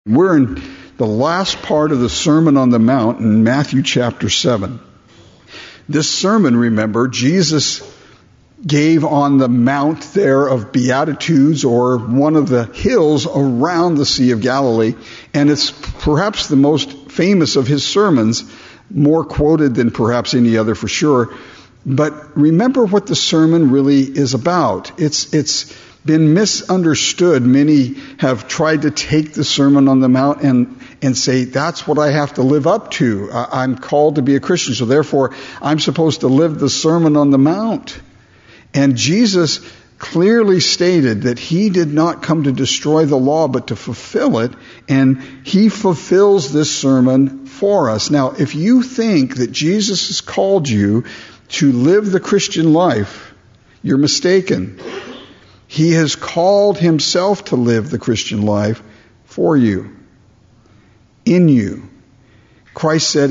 We're in the last part of the Sermon on the Mount in Matthew chapter 7. This sermon, remember, Jesus gave on the Mount there of Beatitudes, or one of the hills around the Sea of Galilee, and it's perhaps the most famous of his sermons, more quoted than perhaps any other for sure. But remember what the sermon really is about. It's been misunderstood. Many have tried to take the Sermon on the Mount and say, that's what I have to live up to. I'm called to be a Christian, so therefore I'm supposed to live the Sermon on the Mount. And Jesus clearly stated that he did not come to destroy the law, but to fulfill it, and he fulfills this sermon for us. Now, if you think that Jesus has called you to live the Christian life, you're mistaken. He has called himself to live the Christian life for you, in you. Christ said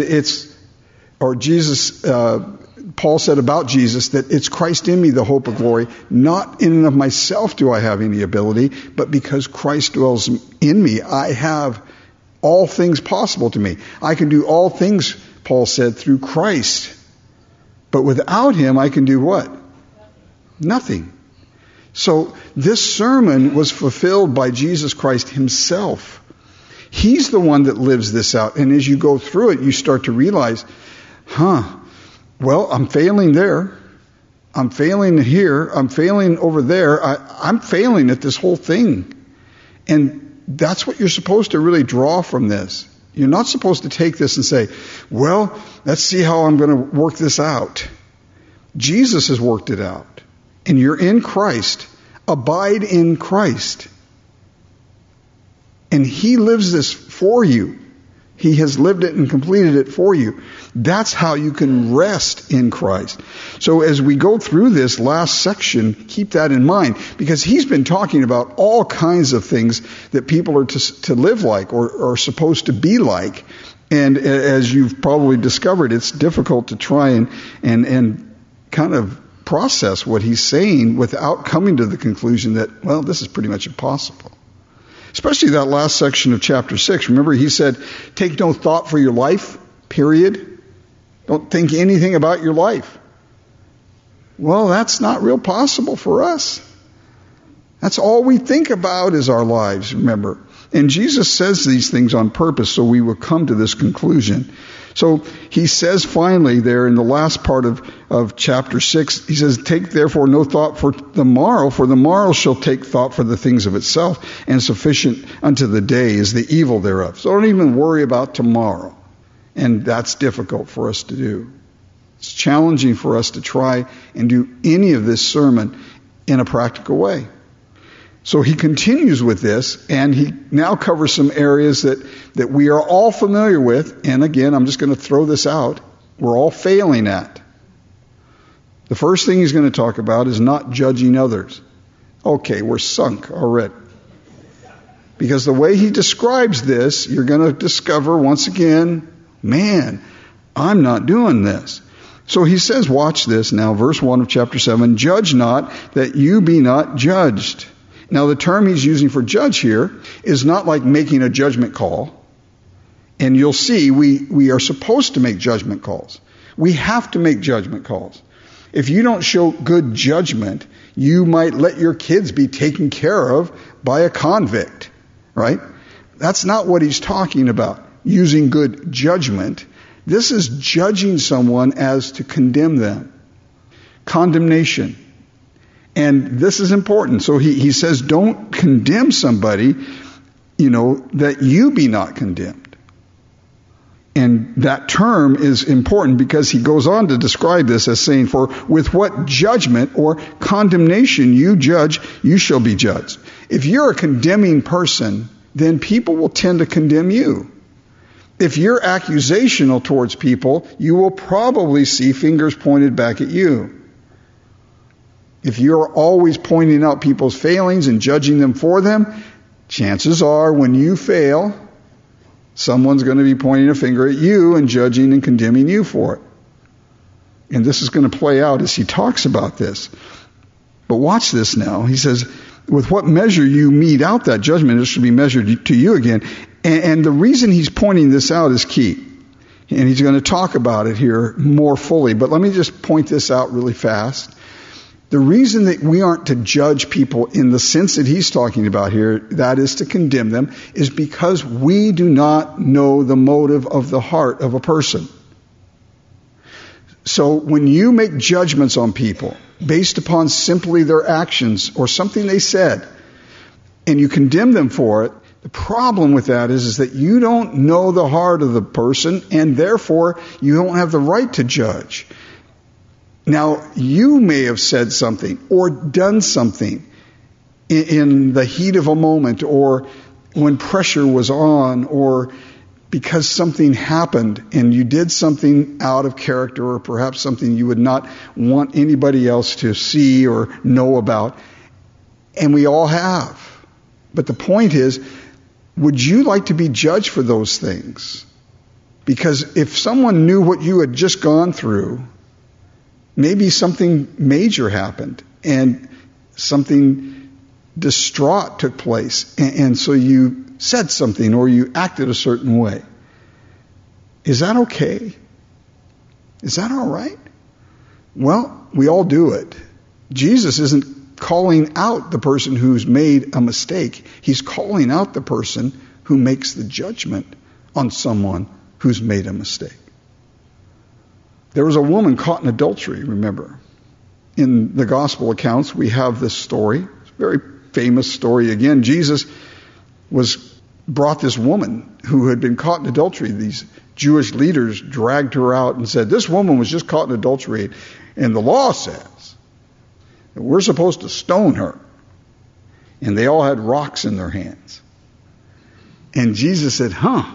Paul said about Jesus that it's Christ in me, the hope of glory. Not in and of myself do I have any ability, but because Christ dwells in me, I have all things possible to me. I can do all things, Paul said, through Christ. But without him, I can do what? Nothing. So this sermon was fulfilled by Jesus Christ himself. He's the one that lives this out. And as you go through it, you start to realize, well, I'm failing there. I'm failing here. I'm failing over there. I'm failing at this whole thing. And that's what you're supposed to really draw from this. You're not supposed to take this and say, well, let's see how I'm going to work this out. Jesus has worked it out. And you're in Christ. Abide in Christ. And he lives this for you. He has lived it and completed it for you. That's how you can rest in Christ. So as we go through this last section, keep that in mind, because he's been talking about all kinds of things that people are to live like or are supposed to be like. And as you've probably discovered, it's difficult to try and kind of process what he's saying without coming to the conclusion that, well, this is pretty much impossible. Especially that last section of chapter 6. Remember, he said, take no thought for your life, period. Don't think anything about your life. Well, that's not real possible for us. That's all we think about is our lives, remember. And Jesus says these things on purpose so we will come to this conclusion. So he says finally there in the last part of chapter 6, he says, take therefore no thought for the morrow shall take thought for the things of itself, and sufficient unto the day is the evil thereof. So don't even worry about tomorrow. And that's difficult for us to do. It's challenging for us to try and do any of this sermon in a practical way. So he continues with this, and he now covers some areas that we are all familiar with. And again, I'm just going to throw this out. We're all failing at. The first thing he's going to talk about is not judging others. Okay, we're sunk already. Because the way he describes this, you're going to discover once again, man, I'm not doing this. So he says, watch this now, verse 1 of chapter 7, judge not that you be not judged. Now, the term he's using for judge here is not like making a judgment call. And you'll see we are supposed to make judgment calls. We have to make judgment calls. If you don't show good judgment, you might let your kids be taken care of by a convict, right? That's not what he's talking about, using good judgment. This is judging someone as to condemn them. Condemnation. And this is important. So he says, don't condemn somebody, that you be not condemned. And that term is important because he goes on to describe this as saying, for with what judgment or condemnation you judge, you shall be judged. If you're a condemning person, then people will tend to condemn you. If you're accusational towards people, you will probably see fingers pointed back at you. If you're always pointing out people's failings and judging them for them, chances are when you fail, someone's going to be pointing a finger at you and judging and condemning you for it. And this is going to play out as he talks about this. But watch this now. He says, with what measure you mete out that judgment, it should be measured to you again. And the reason he's pointing this out is key. And he's going to talk about it here more fully. But let me just point this out really fast. The reason that we aren't to judge people in the sense that he's talking about here, that is to condemn them, is because we do not know the motive of the heart of a person. So when you make judgments on people based upon simply their actions or something they said, and you condemn them for it, the problem with that is that you don't know the heart of the person, and therefore you don't have the right to judge. Now, you may have said something or done something in the heat of a moment, or when pressure was on, or because something happened and you did something out of character, or perhaps something you would not want anybody else to see or know about. And we all have. But the point is, would you like to be judged for those things? Because if someone knew what you had just gone through, maybe something major happened and something distraught took place. And so you said something or you acted a certain way. Is that okay? Is that all right? Well, we all do it. Jesus isn't calling out the person who's made a mistake. He's calling out the person who makes the judgment on someone who's made a mistake. There was a woman caught in adultery, remember. In the gospel accounts, we have this story. It's a very famous story. Again, Jesus brought this woman who had been caught in adultery. These Jewish leaders dragged her out and said, this woman was just caught in adultery, and the law says that we're supposed to stone her. And they all had rocks in their hands. And Jesus said,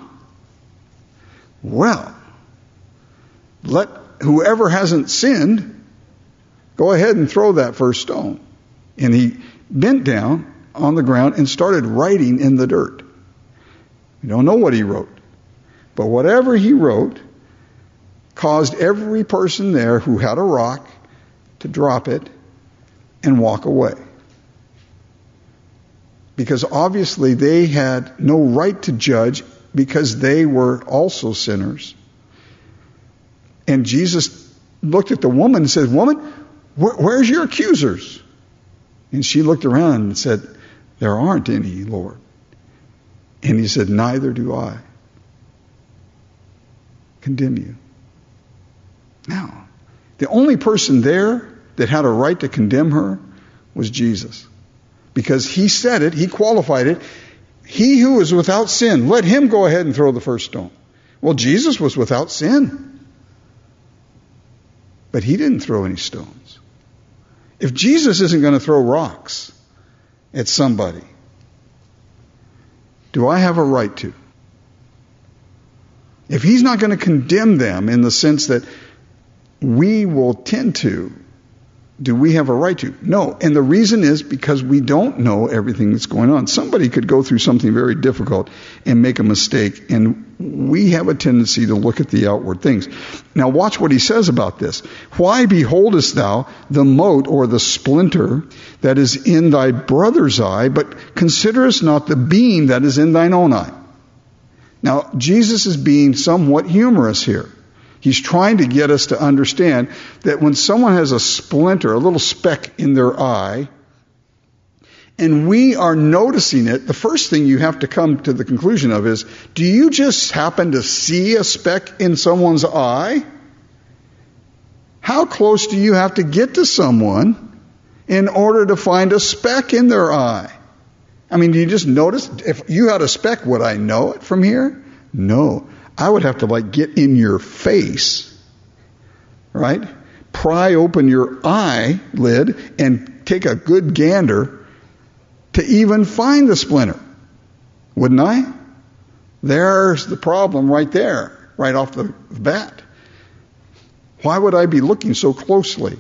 well, let whoever hasn't sinned go ahead and throw that first stone. And he bent down on the ground and started writing in the dirt. We don't know what he wrote. But whatever he wrote caused every person there who had a rock to drop it and walk away. Because obviously they had no right to judge because they were also sinners. And Jesus looked at the woman and said, woman, where's your accusers? And she looked around and said, there aren't any, Lord. And he said, neither do I condemn you. Now, the only person there that had a right to condemn her was Jesus. Because he said it, he qualified it. He who is without sin, let him go ahead and throw the first stone. Well, Jesus was without sin. But he didn't throw any stones. If Jesus isn't going to throw rocks at somebody, do I have a right to? If he's not going to condemn them in the sense that we will tend to, do we have a right to? No. And the reason is because we don't know everything that's going on. Somebody could go through something very difficult and make a mistake, and we have a tendency to look at the outward things. Now watch what he says about this. Why beholdest thou the mote or the splinter that is in thy brother's eye, but considerest not the beam that is in thine own eye? Now, Jesus is being somewhat humorous here. He's trying to get us to understand that when someone has a splinter, a little speck in their eye, and we are noticing it, the first thing you have to come to the conclusion of is, do you just happen to see a speck in someone's eye? How close do you have to get to someone in order to find a speck in their eye? I mean, do you just notice? If you had a speck, would I know it from here? No. I would have to get in your face, right? Pry open your eyelid and take a good gander to even find the splinter. Wouldn't I? There's the problem right there, right off the bat. Why would I be looking so closely?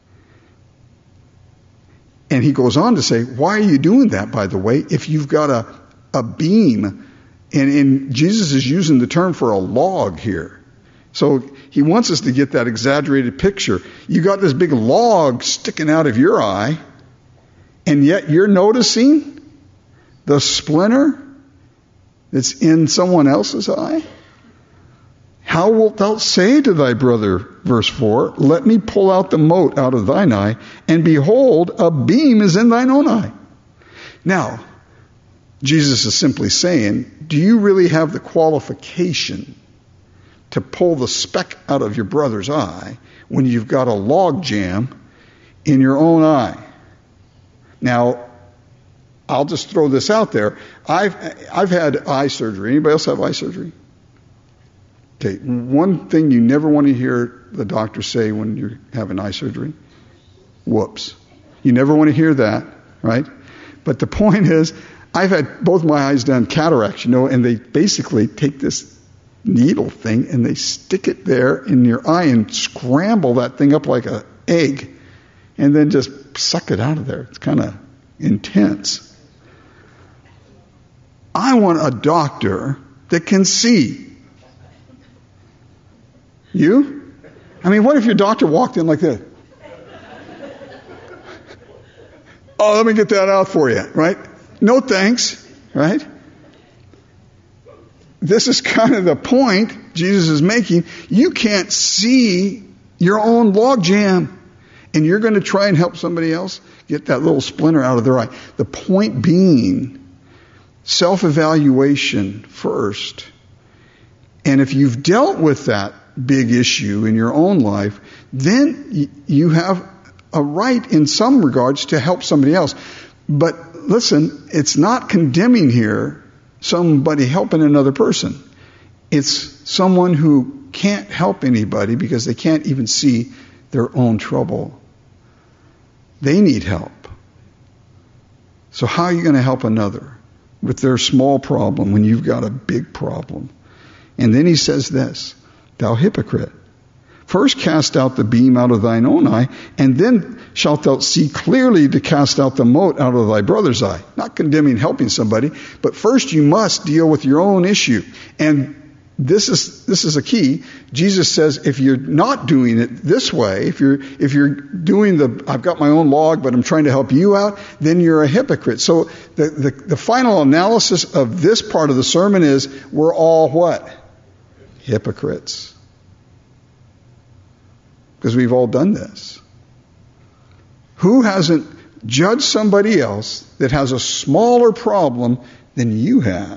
And he goes on to say, why are you doing that, by the way, if you've got a beam? And Jesus is using the term for a log here. So he wants us to get that exaggerated picture. You got this big log sticking out of your eye, and yet you're noticing the splinter that's in someone else's eye? How wilt thou say to thy brother, verse 4, let me pull out the mote out of thine eye, and behold, a beam is in thine own eye? Now, Jesus is simply saying, do you really have the qualification to pull the speck out of your brother's eye when you've got a log jam in your own eye? Now, I'll just throw this out there. I've had eye surgery. Anybody else have eye surgery? Okay, one thing you never want to hear the doctor say when you're having eye surgery, whoops. You never want to hear that, right? But the point is, I've had both my eyes done cataracts, and they basically take this needle thing and they stick it there in your eye and scramble that thing up like an egg and then just suck it out of there. It's kind of intense. I want a doctor that can see. You? I mean, what if your doctor walked in like this? Oh, let me get that out for you, right? No thanks, right? This is kind of the point Jesus is making. You can't see your own log jam, and you're going to try and help somebody else get that little splinter out of their eye. The point being, self-evaluation first. And if you've dealt with that big issue in your own life, then you have a right in some regards to help somebody else. But listen, it's not condemning here somebody helping another person. It's someone who can't help anybody because they can't even see their own trouble. They need help. So how are you going to help another with their small problem when you've got a big problem? And then he says this, thou hypocrite, first cast out the beam out of thine own eye, and then shalt thou see clearly to cast out the mote out of thy brother's eye. Not condemning helping somebody, but first you must deal with your own issue. And this is a key. Jesus says if you're not doing it this way, if you're doing I've got my own log, but I'm trying to help you out, then you're a hypocrite. So the final analysis of this part of the sermon is we're all what? Hypocrites. Because we've all done this. Who hasn't judged somebody else that has a smaller problem than you have?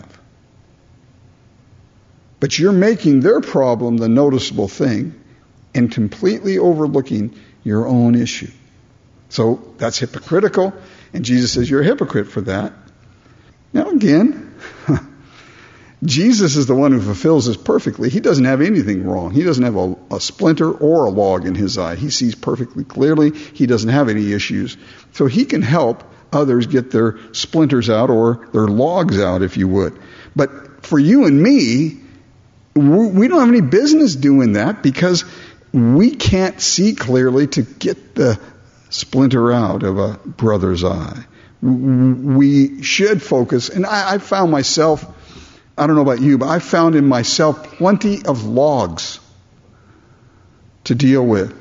But you're making their problem the noticeable thing and completely overlooking your own issue. So that's hypocritical, and Jesus says you're a hypocrite for that. Now again, Jesus is the one who fulfills this perfectly. He doesn't have anything wrong. He doesn't have a splinter or a log in his eye. He sees perfectly clearly. He doesn't have any issues. So he can help others get their splinters out or their logs out, if you would. But for you and me, we don't have any business doing that because we can't see clearly to get the splinter out of a brother's eye. We should focus, and I found myself, I don't know about you, but I found in myself plenty of logs to deal with.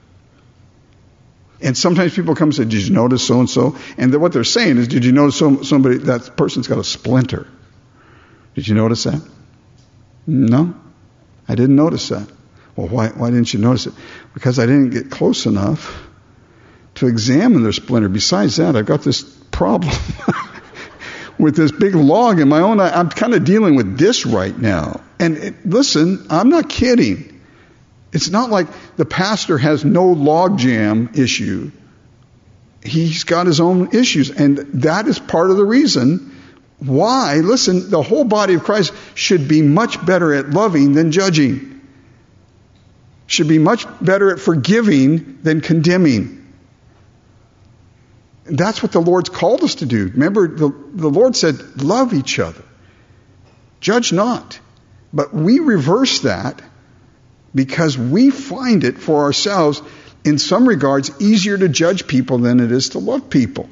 And sometimes people come and say, did you notice so-and-so? And what they're saying is, did you notice somebody, that person's got a splinter? Did you notice that? No, I didn't notice that. Well, why didn't you notice it? Because I didn't get close enough to examine their splinter. Besides that, I've got this problem with this big log in my own eye. I'm kind of dealing with this right now. And listen, I'm not kidding. It's not like the pastor has no log jam issue. He's got his own issues. And that is part of the reason why, listen, the whole body of Christ should be much better at loving than judging. Should be much better at forgiving than condemning. That's what the Lord's called us to do. Remember, the Lord said, love each other. Judge not. But we reverse that because we find it for ourselves, in some regards, easier to judge people than it is to love people.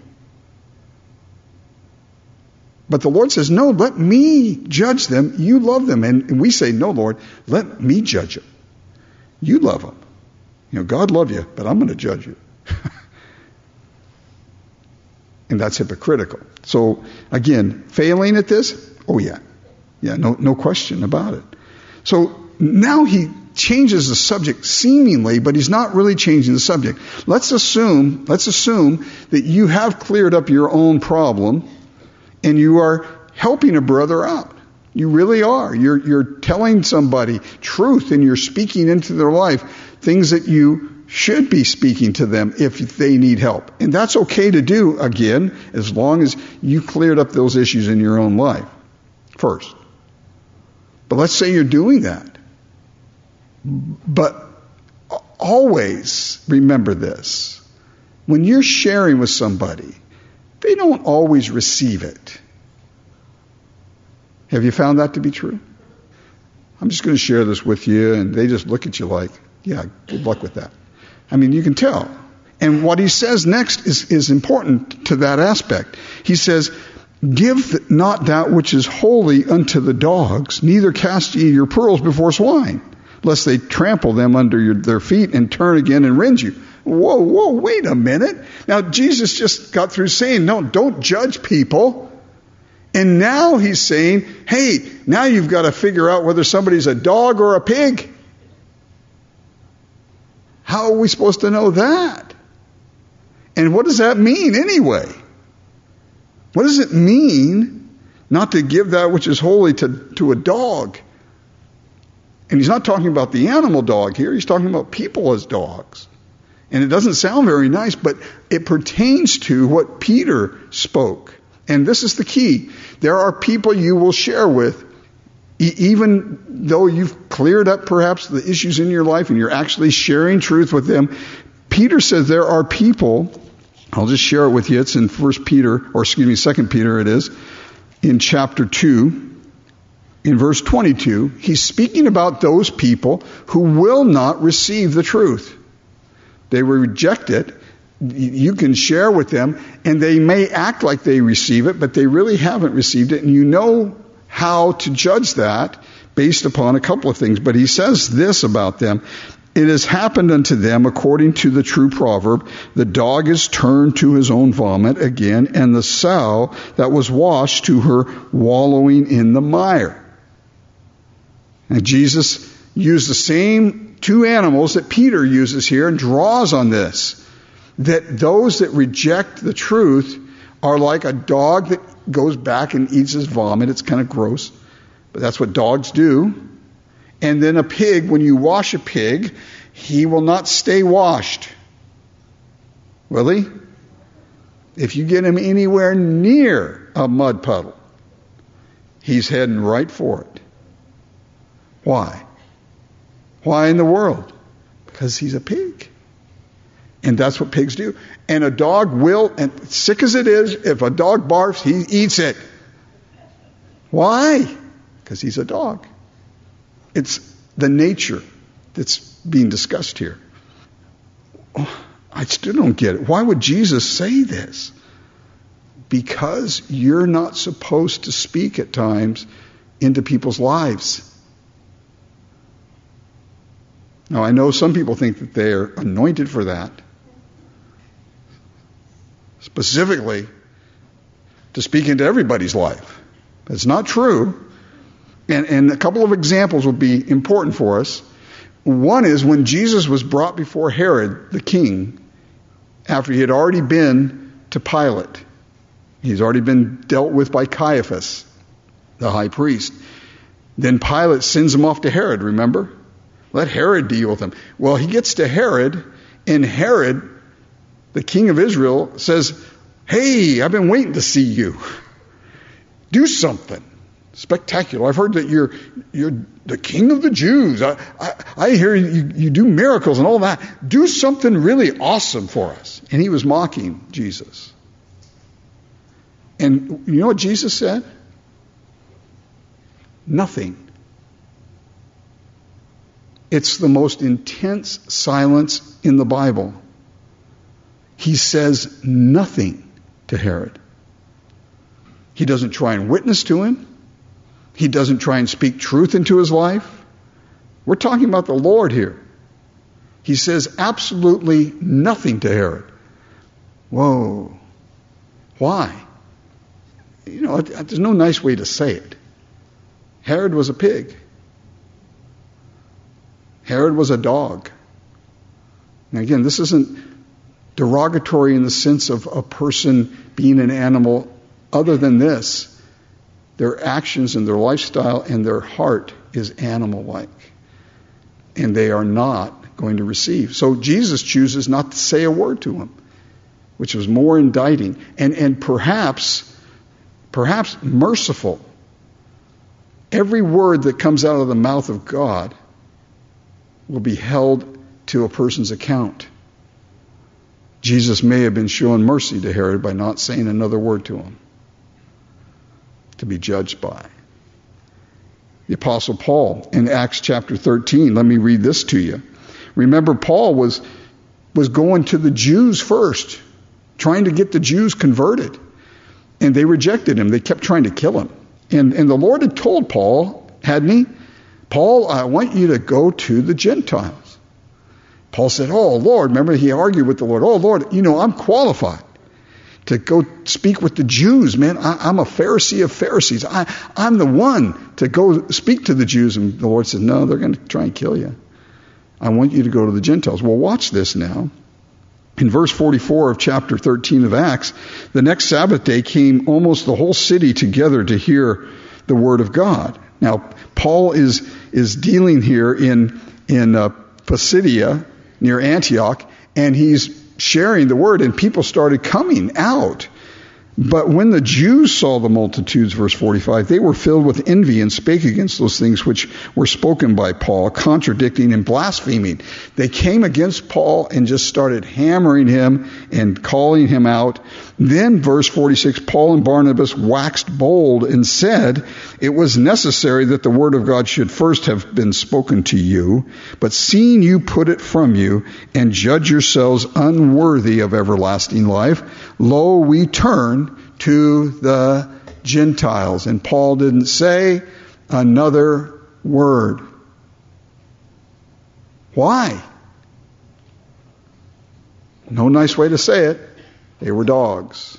But the Lord says, no, let me judge them. You love them. And we say, no, Lord, let me judge them. You love them. God love you, but I'm going to judge you. And that's hypocritical. So, again, failing at this? Oh, yeah. Yeah, no question about it. So now he changes the subject seemingly, but he's not really changing the subject. Let's assume that you have cleared up your own problem and you are helping a brother out. You really are. You're telling somebody truth and you're speaking into their life things that you should be speaking to them if they need help. And that's okay to do, again, as long as you cleared up those issues in your own life first. But let's say you're doing that. But always remember this. When you're sharing with somebody, they don't always receive it. Have you found that to be true? I'm just going to share this with you, and they just look at you like, yeah, good luck with that. I mean, you can tell. And what he says next is important to that aspect. He says, give not that which is holy unto the dogs, neither cast ye your pearls before swine, lest they trample them under their feet and turn again and rend you. Whoa, wait a minute. Now, Jesus just got through saying, no, don't judge people. And now he's saying, hey, now you've got to figure out whether somebody's a dog or a pig. How are we supposed to know that? And what does that mean anyway? What does it mean not to give that which is holy to a dog? And he's not talking about the animal dog here. He's talking about people as dogs. And it doesn't sound very nice, but it pertains to what Peter spoke. And this is the key. There are people you will share with, even though you've cleared up perhaps the issues in your life and you're actually sharing truth with them. Peter says there are people, I'll just share it with you. It's in 2 Peter it is, in chapter 2. In verse 22, he's speaking about those people who will not receive the truth. They will reject it. You can share with them, and they may act like they receive it, but they really haven't received it. And you know how to judge that based upon a couple of things. But he says this about them. It has happened unto them according to the true proverb, the dog is turned to his own vomit again, and the sow that was washed to her wallowing in the mire. And Jesus used the same two animals that Peter uses here and draws on this. That those that reject the truth are like a dog that goes back and eats his vomit. It's kind of gross, but that's what dogs do. And then a pig, when you wash a pig, he will not stay washed. Will he? If you get him anywhere near a mud puddle, he's heading right for it. Why? Why in the world? Because he's a pig. And that's what pigs do. And a dog will, and sick as it is, if a dog barfs, he eats it. Why? Because he's a dog. It's the nature that's being discussed here. I still don't get it. Why would Jesus say this? Because you're not supposed to speak at times into people's lives. Now, I know some people think that they're anointed for that. Specifically, to speak into everybody's life. It's not true. And a couple of examples would be important for us. One is when Jesus was brought before Herod, the king, after he had already been to Pilate. He's already been dealt with by Caiaphas, the high priest. Then Pilate sends him off to Herod, remember? Let Herod deal with him. Well, he gets to Herod, and Herod, the king of Israel, says, hey, I've been waiting to see you. Do something spectacular. I've heard that you're the king of the Jews. I hear you do miracles and all that. Do something really awesome for us. And he was mocking Jesus. And you know what Jesus said? Nothing. It's the most intense silence in the Bible. He says nothing to Herod. He doesn't try and witness to him. He doesn't try and speak truth into his life. We're talking about the Lord here. He says absolutely nothing to Herod. Whoa. Why? You know, there's no nice way to say it. Herod was a pig. Herod was a dog. Now again, this isn't derogatory in the sense of a person being an animal. Other than this, their actions and their lifestyle and their heart is animal-like. And they are not going to receive. So Jesus chooses not to say a word to him, which was more indicting and perhaps merciful. Every word that comes out of the mouth of God will be held to a person's account. Jesus may have been showing mercy to Herod by not saying another word to him, to be judged by. The Apostle Paul in Acts chapter 13, let me read this to you. Remember, Paul was going to the Jews first, trying to get the Jews converted. And they rejected him. They kept trying to kill him. And the Lord had told Paul, hadn't he? Paul, I want you to go to the Gentiles. Paul said, oh, Lord, remember he argued with the Lord. Oh, Lord, I'm qualified to go speak with the Jews, man. I'm a Pharisee of Pharisees. I'm the one to go speak to the Jews. And the Lord said, no, they're going to try and kill you. I want you to go to the Gentiles. Well, watch this now. In verse 44 of chapter 13 of Acts, the next Sabbath day came almost the whole city together to hear the word of God. Now, Paul is dealing here in Pisidia, near Antioch, and he's sharing the word, and people started coming out. But when the Jews saw the multitudes, verse 45, they were filled with envy and spake against those things which were spoken by Paul, contradicting and blaspheming. They came against Paul and just started hammering him and calling him out. Then, verse 46, Paul and Barnabas waxed bold and said, it was necessary that the word of God should first have been spoken to you, but seeing you put it from you and judge yourselves unworthy of everlasting life, lo, we turn to the Gentiles. And Paul didn't say another word. Why? No nice way to say it. They were dogs.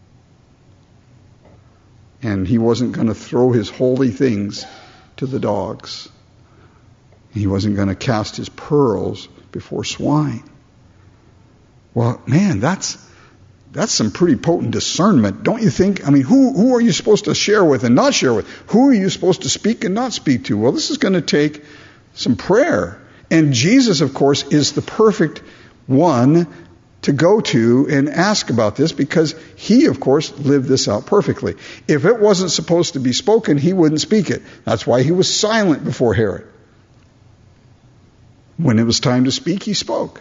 And he wasn't going to throw his holy things to the dogs. He wasn't going to cast his pearls before swine. Well, man, that's some pretty potent discernment, don't you think? I mean, who are you supposed to share with and not share with? Who are you supposed to speak and not speak to? Well, this is going to take some prayer. And Jesus, of course, is the perfect one to go to and ask about this because he, of course, lived this out perfectly. If it wasn't supposed to be spoken, he wouldn't speak it. That's why he was silent before Herod. When it was time to speak, he spoke.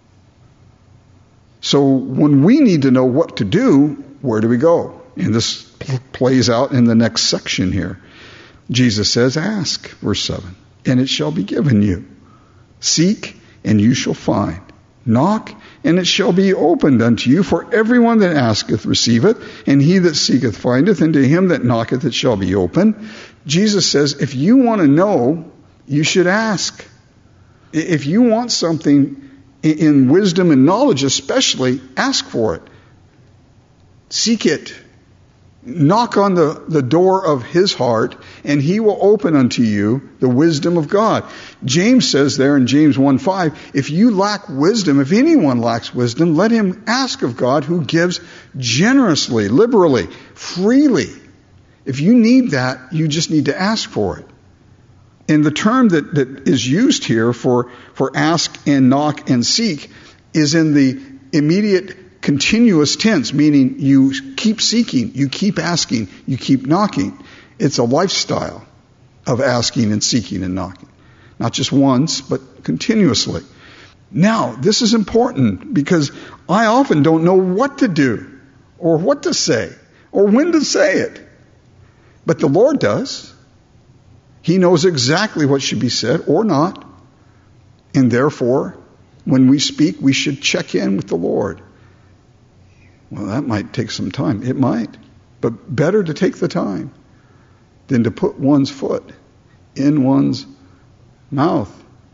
So when we need to know what to do, where do we go? And this plays out in the next section here. Jesus says, ask, verse 7, and it shall be given you. Seek, and you shall find. Knock, and it shall be opened unto you. For everyone that asketh receiveth, and he that seeketh findeth, and to him that knocketh it shall be opened. Jesus says, if you want to know, you should ask. If you want something in wisdom and knowledge especially, ask for it. Seek it. Knock on the door of his heart, and he will open unto you the wisdom of God. James says there in James 1:5, if you lack wisdom, if anyone lacks wisdom, let him ask of God, who gives generously, liberally, freely. If you need that, you just need to ask for it. And the term that is used here for ask and knock and seek is in the immediate continuous tense, meaning you keep seeking, you keep asking, you keep knocking. It's a lifestyle of asking and seeking and knocking. Not just once, but continuously. Now, this is important because I often don't know what to do or what to say or when to say it. But the Lord does. He knows exactly what should be said or not. And therefore, when we speak, we should check in with the Lord. Well, that might take some time. It might. But better to take the time than to put one's foot in one's mouth.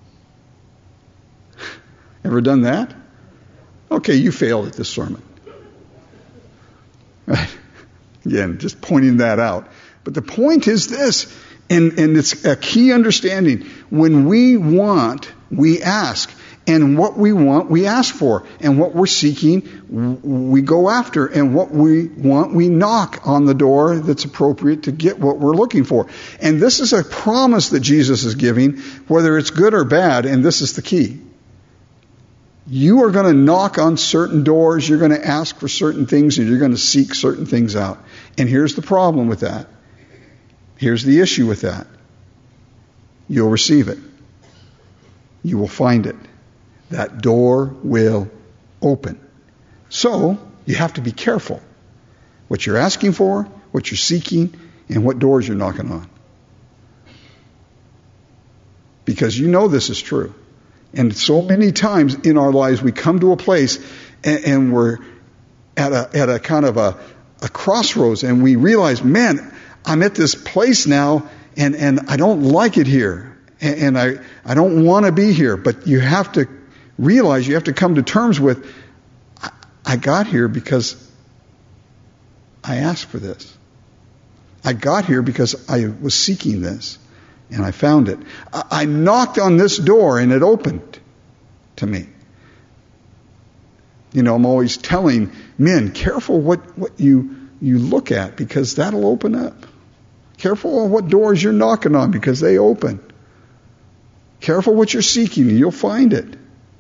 Ever done that? Okay, you failed at this sermon. Right? Again, just pointing that out. But the point is this. And it's a key understanding. When we want, we ask. And what we want, we ask for. And what we're seeking, we go after. And what we want, we knock on the door that's appropriate to get what we're looking for. And this is a promise that Jesus is giving, whether it's good or bad, and this is the key. You are going to knock on certain doors, you're going to ask for certain things, and you're going to seek certain things out. And here's the problem with that. Here's the issue with that. You'll receive it. You will find it. That door will open. So, you have to be careful what you're asking for, what you're seeking, and what doors you're knocking on. Because you know this is true. And so many times in our lives we come to a place and we're at a kind of a crossroads, and we realize, man, I'm at this place now and I don't like it here. And I don't want to be here. But you have to realize, you have to come to terms with, I got here because I asked for this. I got here because I was seeking this, and I found it. I knocked on this door, and it opened to me. You know, I'm always telling men, careful what you look at, because that'll open up. Careful on what doors you're knocking on, because they open. Careful what you're seeking, and you'll find it.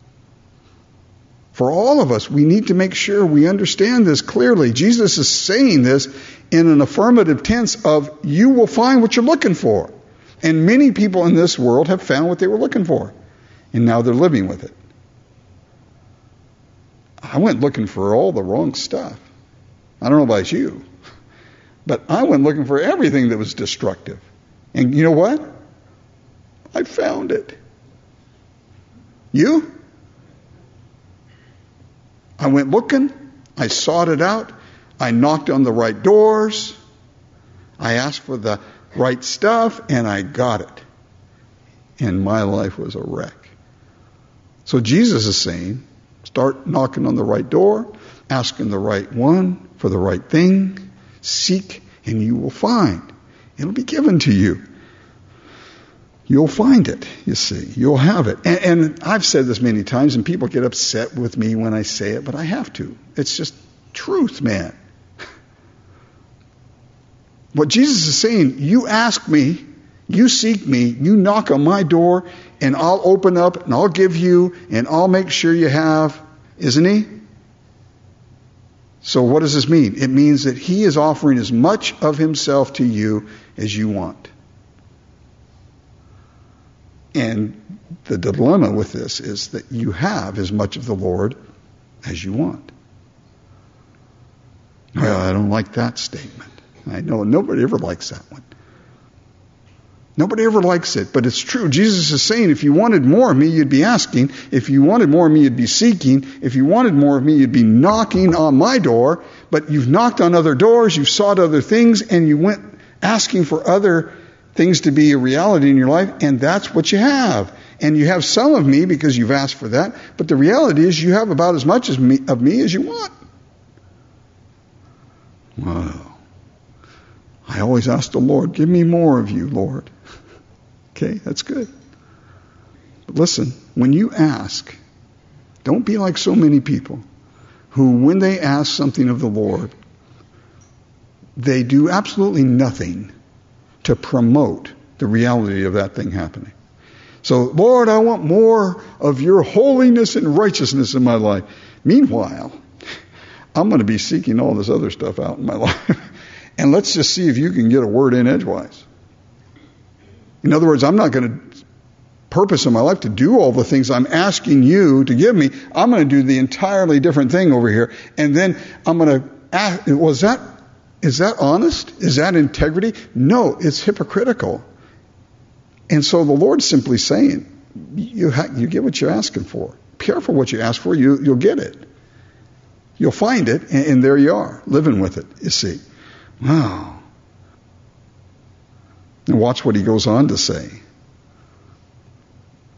For all of us, we need to make sure we understand this clearly. Jesus is saying this in an affirmative tense of, you will find what you're looking for. And many people in this world have found what they were looking for. And now they're living with it. I went looking for all the wrong stuff. I don't know about you, but I went looking for everything that was destructive. And you know what? I found it. You? I went looking, I sought it out, I knocked on the right doors, I asked for the right stuff, and I got it. And my life was a wreck. So Jesus is saying, start knocking on the right door, asking the right one for the right thing, seek, and you will find. It'll be given to you. You'll find it, you see. You'll have it. And I've said this many times, and people get upset with me when I say it, but I have to. It's just truth, man. What Jesus is saying, you ask me, you seek me, you knock on my door, and I'll open up, and I'll give you, and I'll make sure you have, isn't he? So what does this mean? It means that he is offering as much of himself to you as you want. And the dilemma with this is that you have as much of the Lord as you want. Well, I don't like that statement. I know nobody ever likes that one. Nobody ever likes it, but it's true. Jesus is saying, if you wanted more of me, you'd be asking. If you wanted more of me, you'd be seeking. If you wanted more of me, you'd be knocking on my door. But you've knocked on other doors, you've sought other things, and you went asking for other things to be a reality in your life, and that's what you have. And you have some of me because you've asked for that, but the reality is you have about as much of me as you want. Wow. I always ask the Lord, give me more of you, Lord. Okay, that's good. But listen, when you ask, don't be like so many people who, when they ask something of the Lord, they do absolutely nothing to promote the reality of that thing happening. So, Lord, I want more of your holiness and righteousness in my life. Meanwhile, I'm going to be seeking all this other stuff out in my life. And let's just see if you can get a word in edgewise. In other words, I'm not going to purpose in my life to do all the things I'm asking you to give me. I'm going to do the entirely different thing over here. And then I'm going to ask, is that honest? Is that integrity? No, it's hypocritical. And so the Lord's simply saying, you get what you're asking for. Careful what you ask for, you'll get it. You'll find it, and there you are, living with it, you see. Wow. And watch what he goes on to say.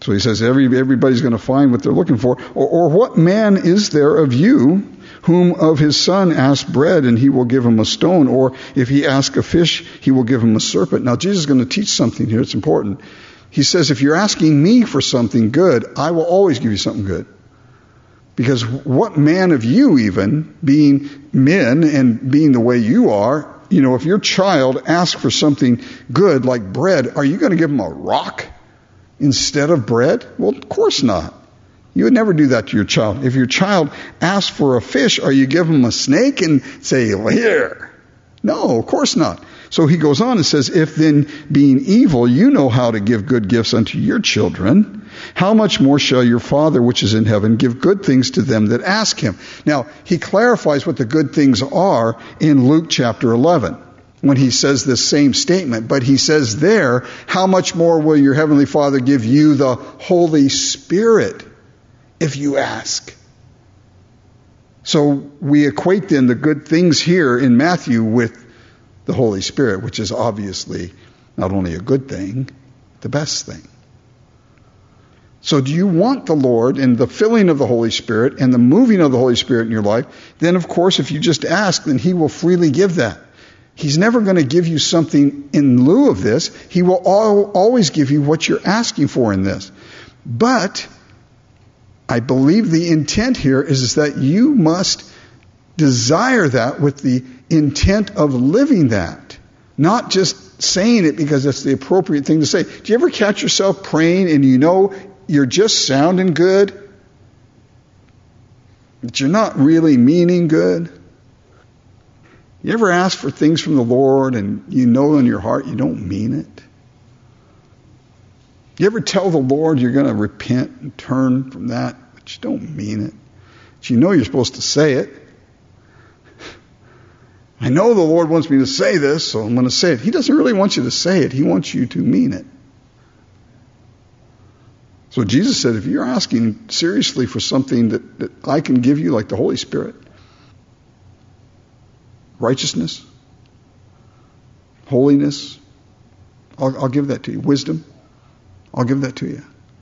So he says everybody's going to find what they're looking for. Or what man is there of you whom of his son asks bread and he will give him a stone? Or if he asks a fish, he will give him a serpent. Now Jesus is going to teach something here. It's important. He says, if you're asking me for something good, I will always give you something good. Because what man of you even, being men and being the way you are, if your child asks for something good like bread, are you going to give him a rock instead of bread? Well, of course not. You would never do that to your child. If your child asks for a fish, are you give him a snake and say, well, here? No, of course not. So he goes on and says, if then being evil, you know how to give good gifts unto your children, how much more shall your Father which is in heaven give good things to them that ask him? Now, he clarifies what the good things are in Luke chapter 11 when he says this same statement. But he says there, how much more will your heavenly Father give you the Holy Spirit if you ask? So we equate then the good things here in Matthew with the Holy Spirit, which is obviously not only a good thing, the best thing. So do you want the Lord and the filling of the Holy Spirit and the moving of the Holy Spirit in your life? Then, of course, if you just ask, then he will freely give that. He's never going to give you something in lieu of this. He will always give you what you're asking for in this. But I believe the intent here is that you must desire that with the intent of living that, not just saying it because it's the appropriate thing to say. Do you ever catch yourself praying and you're just sounding good, but you're not really meaning good? You ever ask for things from the Lord and you know in your heart you don't mean it? You ever tell the Lord you're going to repent and turn from that, but you don't mean it? But you know you're supposed to say it. I know the Lord wants me to say this, so I'm going to say it. He doesn't really want you to say it. He wants you to mean it. So Jesus said, if you're asking seriously for something that I can give you, like the Holy Spirit, righteousness, holiness, I'll give that to you. Wisdom, I'll give that to you.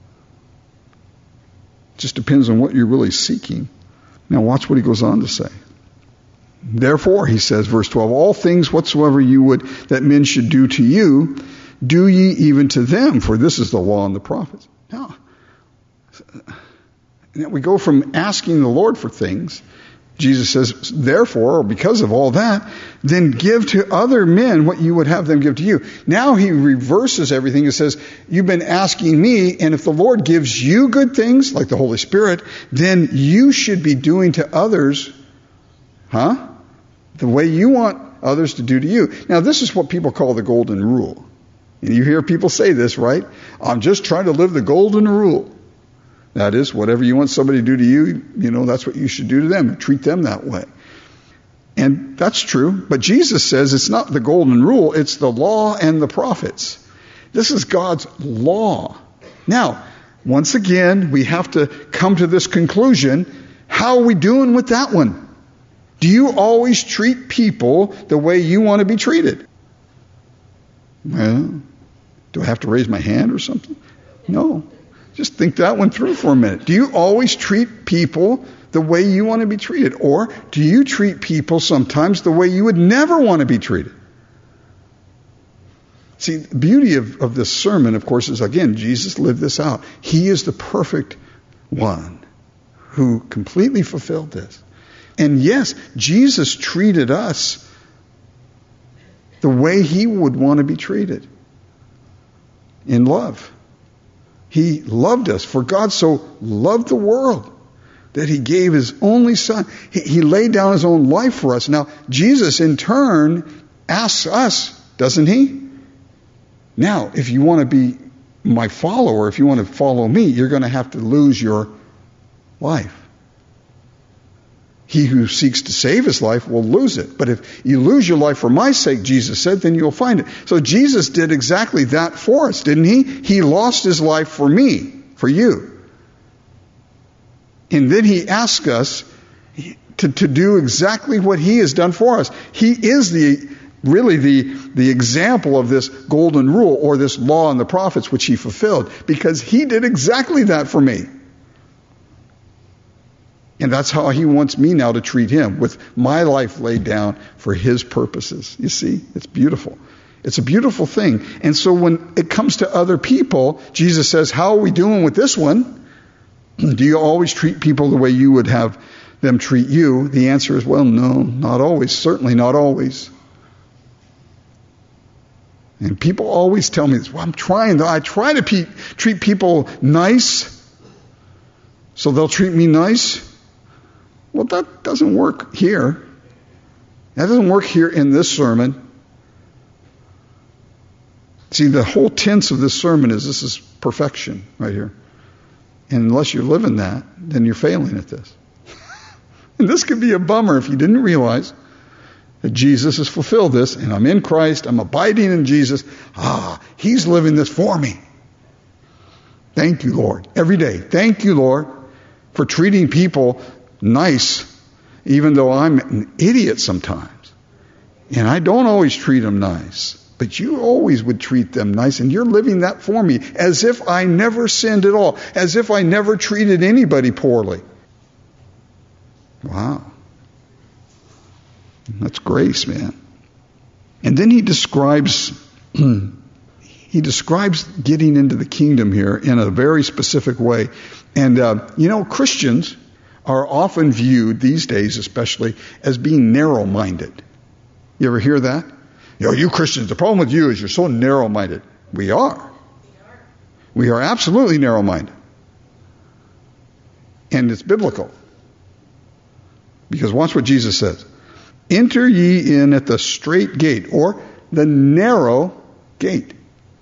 It just depends on what you're really seeking. Now watch what he goes on to say. Therefore, he says, verse 12, all things whatsoever you would that men should do to you, do ye even to them, for this is the law and the prophets. Now, we go from asking the Lord for things. Jesus says, therefore, or because of all that, then give to other men what you would have them give to you. Now he reverses everything and says, you've been asking me, and if the Lord gives you good things, like the Holy Spirit, then you should be doing to others, the way you want others to do to you. Now, this is what people call the golden rule. And you hear people say this, right? I'm just trying to live the golden rule. That is, whatever you want somebody to do to you, that's what you should do to them and treat them that way. And that's true. But Jesus says it's not the golden rule, it's the law and the prophets. This is God's law. Now, once again, we have to come to this conclusion. How are we doing with that one? Do you always treat people the way you want to be treated? Well, do I have to raise my hand or something? No. Just think that one through for a minute. Do you always treat people the way you want to be treated? Or do you treat people sometimes the way you would never want to be treated? See, the beauty of this sermon, of course, is, again, Jesus lived this out. He is the perfect one who completely fulfilled this. And yes, Jesus treated us the way he would want to be treated, in love. He loved us. For God so loved the world that he gave his only son. He laid down his own life for us. Now, Jesus in turn asks us, doesn't he? Now, if you want to be my follower, if you want to follow me, you're going to have to lose your life. He who seeks to save his life will lose it. But if you lose your life for my sake, Jesus said, then you'll find it. So Jesus did exactly that for us, didn't he? He lost his life for me, for you. And then he asks us to do exactly what he has done for us. He is the really the example of this golden rule or this law and the prophets which he fulfilled, because he did exactly that for me. And that's how he wants me now to treat him, with my life laid down for his purposes. You see, it's beautiful. It's a beautiful thing. And so when it comes to other people, Jesus says, how are we doing with this one? Do you always treat people the way you would have them treat you? The answer is, well, no, not always. Certainly not always. And people always tell me this. Well, I try to treat people nice, so they'll treat me nice. Well, that doesn't work here. That doesn't work here in this sermon. See, the whole tense of this sermon is this is perfection right here. And unless you're living that, then you're failing at this. And this could be a bummer if you didn't realize that Jesus has fulfilled this, and I'm in Christ, I'm abiding in Jesus. He's living this for me. Thank you, Lord. Every day. Thank you, Lord, for treating people nice, even though I'm an idiot sometimes. And I don't always treat them nice. But you always would treat them nice, and you're living that for me, as if I never sinned at all, as if I never treated anybody poorly. Wow. That's grace, man. And then he describes getting into the kingdom here in a very specific way. And, Christians are often viewed these days, especially, as being narrow-minded. You ever hear that? You Christians, the problem with you is you're so narrow-minded. We are. We are absolutely narrow-minded. And it's biblical. Because watch what Jesus says. Enter ye in at the strait gate, or the narrow gate.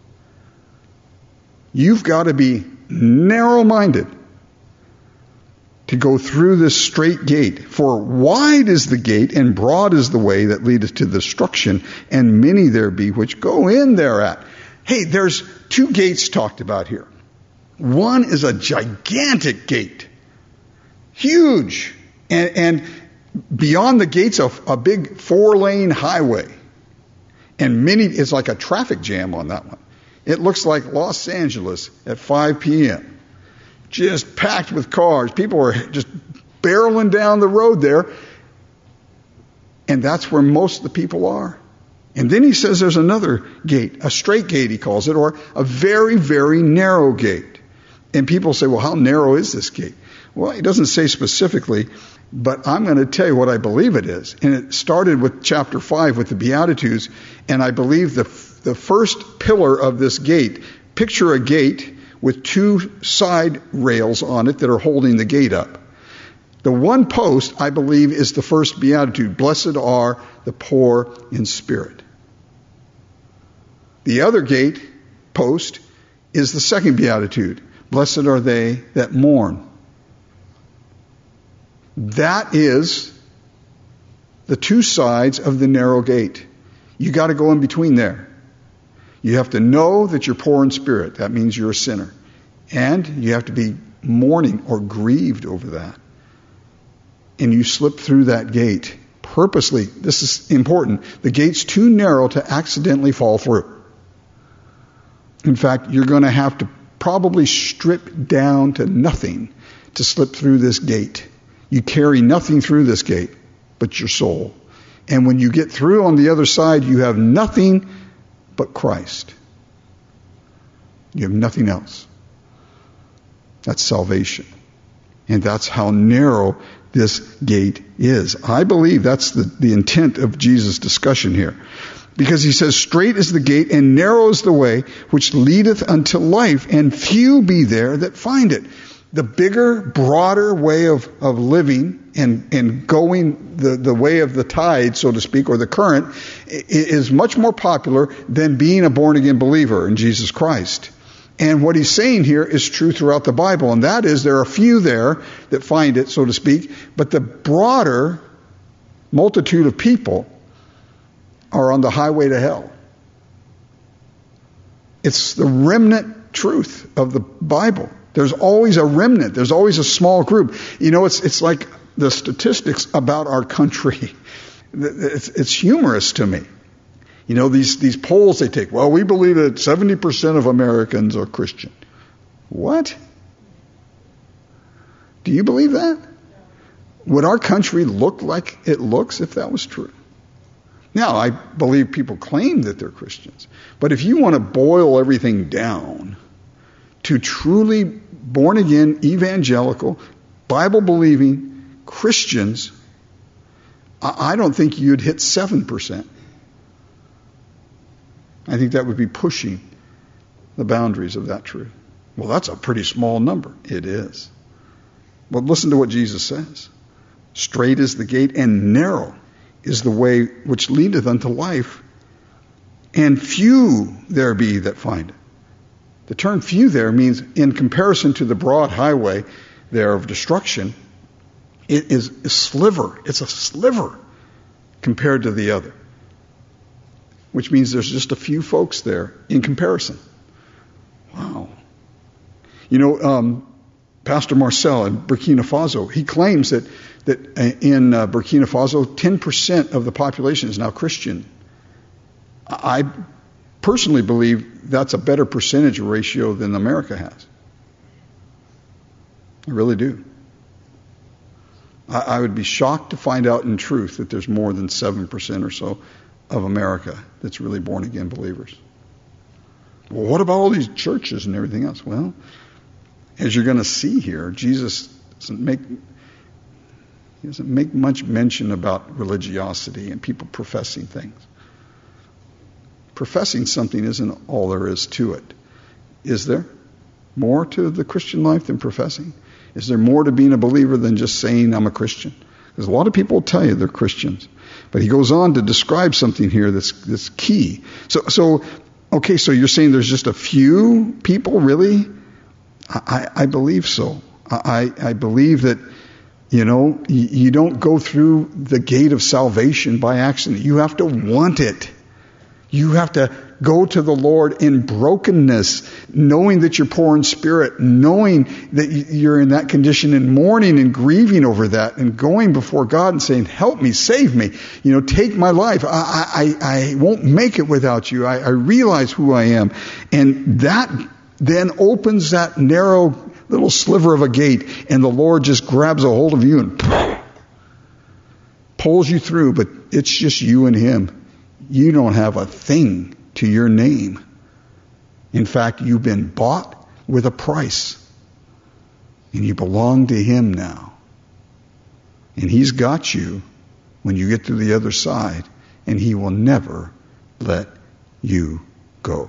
You've got to be narrow-minded to go through this strait gate. For wide is the gate, and broad is the way that leadeth to destruction, and many there be which go in thereat. Hey, there's two gates talked about here. One is a gigantic gate. Huge. And beyond the gates, a big 4-lane highway. And it's like a traffic jam on that one. It looks like Los Angeles at 5 p.m. Just packed with cars. People are just barreling down the road there. And that's where most of the people are. And then he says there's another gate, a straight gate he calls it, or a very, very narrow gate. And people say, well, how narrow is this gate? Well, he doesn't say specifically, but I'm going to tell you what I believe it is. And it started with chapter 5 with the Beatitudes, and I believe the first pillar of this gate, picture a gate with 2 side rails on it that are holding the gate up. The one post, I believe, is the first beatitude. Blessed are the poor in spirit. The other gate post is the second beatitude. Blessed are they that mourn. That is the 2 sides of the narrow gate. You got to go in between there. You have to know that you're poor in spirit. That means you're a sinner. And you have to be mourning or grieved over that. And you slip through that gate purposely. This is important. The gate's too narrow to accidentally fall through. In fact, you're going to have to probably strip down to nothing to slip through this gate. You carry nothing through this gate but your soul. And when you get through on the other side, you have nothing but Christ. You have nothing else. That's salvation. And that's how narrow this gate is. I believe that's the intent of Jesus' discussion here. Because he says, straight is the gate and narrow is the way which leadeth unto life, and few be there that find it. The bigger, broader way of living and going the way of the tide, so to speak, or the current, is much more popular than being a born-again believer in Jesus Christ. And what he's saying here is true throughout the Bible, and that is there are few there that find it, so to speak, but the broader multitude of people are on the highway to hell. It's the remnant truth of the Bible. There's always a remnant. There's always a small group. It's like the statistics about our country. It's humorous to me. You know, these polls they take, well, we believe that 70% of Americans are Christian. What? Do you believe that? Would our country look like it looks if that was true? Now, I believe people claim that they're Christians. But if you want to boil everything down to truly born-again, evangelical, Bible-believing Christians, I don't think you'd hit 7%. I think that would be pushing the boundaries of that truth. Well, that's a pretty small number. It is. But listen to what Jesus says. Straight is the gate, and narrow is the way which leadeth unto life, and few there be that find it. The term few there means, in comparison to the broad highway there of destruction, it is a sliver. It's a sliver compared to the other. Which means there's just a few folks there in comparison. Wow. You know, Pastor Marcel in Burkina Faso, he claims that in Burkina Faso, 10% of the population is now Christian. I personally believe that's a better percentage ratio than America has. I really do. I would be shocked to find out in truth that there's more than 7% or so of America that's really born-again believers. Well, what about all these churches and everything else? Well, as you're going to see here, Jesus doesn't make much mention about religiosity and people professing things. Professing something isn't all there is to it. Is there more to the Christian life than professing? Is there more to being a believer than just saying I'm a Christian? Because a lot of people will tell you they're Christians. But he goes on to describe something here that's key. So you're saying there's just a few people, really? I believe so. I believe that, you don't go through the gate of salvation by accident. You have to want it. You have to go to the Lord in brokenness, knowing that you're poor in spirit, knowing that you're in that condition and mourning and grieving over that and going before God and saying, help me, save me, take my life. I won't make it without you. I realize who I am. And that then opens that narrow little sliver of a gate, and the Lord just grabs a hold of you and pulls you through, but it's just you and Him. You don't have a thing to your name. In fact, you've been bought with a price. And you belong to Him now. And He's got you when you get to the other side. And He will never let you go.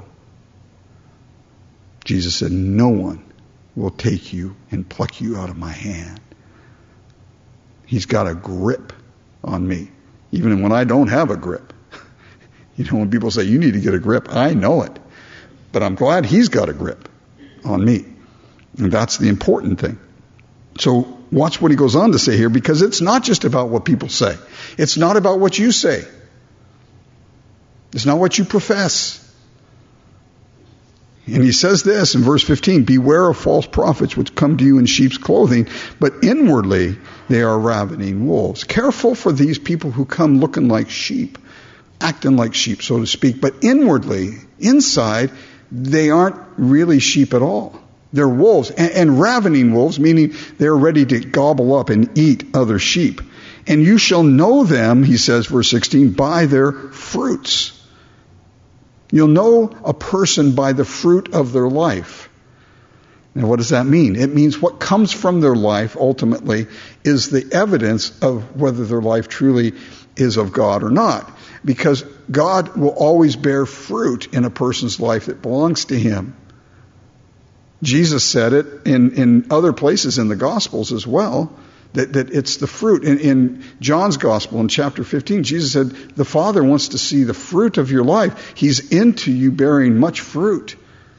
Jesus said, no one will take you and pluck you out of my hand. He's got a grip on me. Even when I don't have a grip. When people say, you need to get a grip, I know it. But I'm glad He's got a grip on me. And that's the important thing. So watch what he goes on to say here, because it's not just about what people say. It's not about what you say. It's not what you profess. And he says this in verse 15, beware of false prophets which come to you in sheep's clothing, but inwardly they are ravening wolves. Careful for these people who come looking like sheep, acting like sheep, so to speak, but inwardly, inside, they aren't really sheep at all. They're wolves, and ravening wolves, meaning they're ready to gobble up and eat other sheep. And you shall know them, he says, verse 16, by their fruits. You'll know a person by the fruit of their life. Now, what does that mean? It means what comes from their life, ultimately, is the evidence of whether their life truly is of God or not. Because God will always bear fruit in a person's life that belongs to Him. Jesus said it in other places in the Gospels as well, that it's the fruit. In John's Gospel, in chapter 15, Jesus said, the Father wants to see the fruit of your life. He's into you bearing much fruit.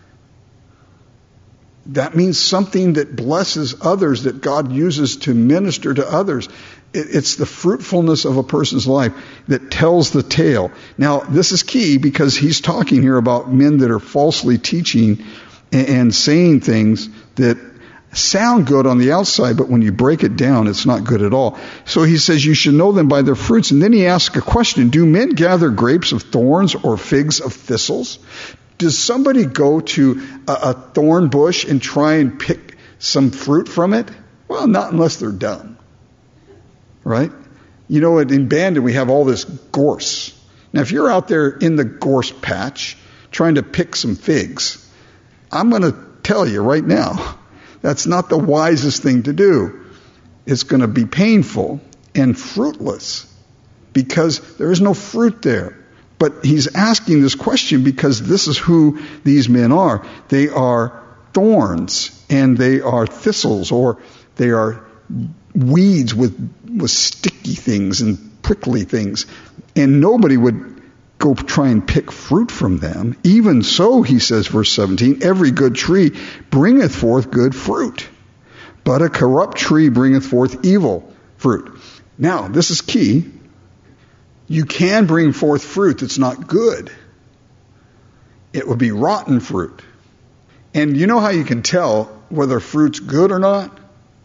That means something that blesses others, that God uses to minister to others. It's the fruitfulness of a person's life that tells the tale. Now, this is key because he's talking here about men that are falsely teaching and saying things that sound good on the outside, but when you break it down, it's not good at all. So he says you should know them by their fruits. And then he asks a question, do men gather grapes of thorns or figs of thistles? Does somebody go to a thorn bush and try and pick some fruit from it? Well, not unless they're dumb, right? You know, in Bandon we have all this gorse. Now, if you're out there in the gorse patch trying to pick some figs, I'm going to tell you right now, that's not the wisest thing to do. It's going to be painful and fruitless because there is no fruit there. But he's asking this question because this is who these men are. They are thorns and they are thistles, or they are weeds with sticky things and prickly things. And nobody would go try and pick fruit from them. Even so, he says, verse 17, every good tree bringeth forth good fruit, but a corrupt tree bringeth forth evil fruit. Now, this is key. You can bring forth fruit that's not good. It would be rotten fruit. And you know how you can tell whether fruit's good or not?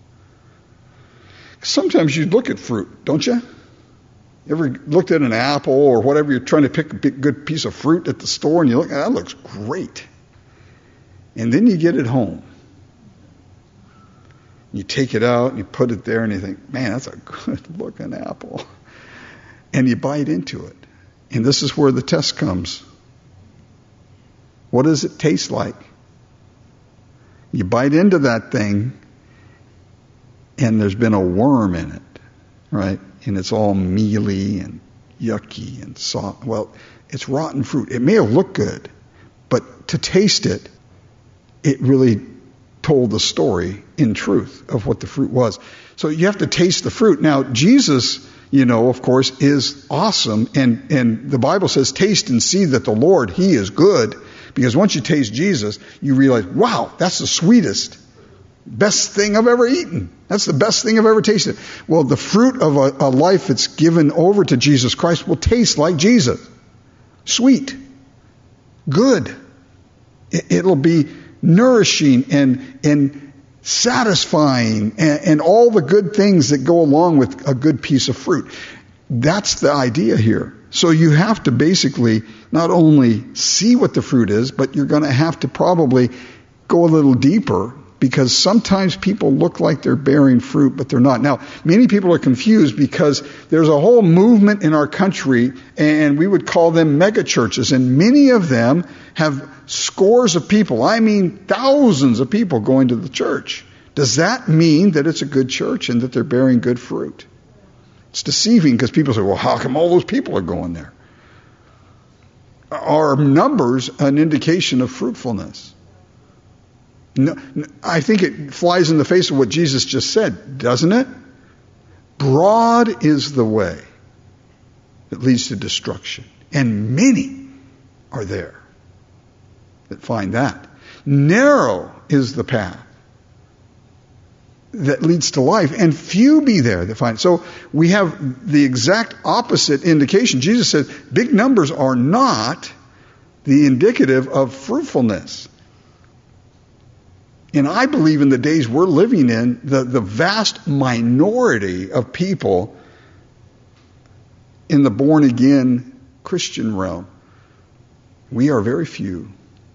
Sometimes you look at fruit, don't you? You ever looked at an apple or whatever, you're trying to pick a good piece of fruit at the store and you look, that looks great. And then you get it home. You take it out and you put it there and you think, man, that's a good looking apple. And you bite into it. And this is where the test comes. What does it taste like? You bite into that thing and there's been a worm in it, right? And it's all mealy and yucky and soft. Well, it's rotten fruit. It may have looked good, but to taste it, it really told the story in truth of what the fruit was. So you have to taste the fruit. Now, Jesus, you know, of course, is awesome. And the Bible says, taste and see that the Lord, He is good. Because once you taste Jesus, you realize, wow, that's the sweetest, best thing I've ever eaten. That's the best thing I've ever tasted. Well, the fruit of a life that's given over to Jesus Christ will taste like Jesus. Sweet. Good. It'll be nourishing and satisfying and all the good things that go along with a good piece of fruit. That's the idea here. So you have to basically not only see what the fruit is, but you're going to have to probably go a little deeper, because sometimes people look like they're bearing fruit, but they're not. Now, many people are confused because there's a whole movement in our country, and we would call them mega churches, and many of them have scores of people, I mean thousands of people going to the church. Does that mean that it's a good church and that they're bearing good fruit? It's deceiving, because people say, well, how come all those people are going there? Are numbers an indication of fruitfulness? No, I think it flies in the face of what Jesus just said, doesn't it? Broad is the way that leads to destruction, and many are there that find that. Narrow is the path that leads to life, and few be there that find it. So we have the exact opposite indication. Jesus said big numbers are not the indicative of fruitfulness. And I believe in the days we're living in, the vast minority of people in the born-again Christian realm, we are very few.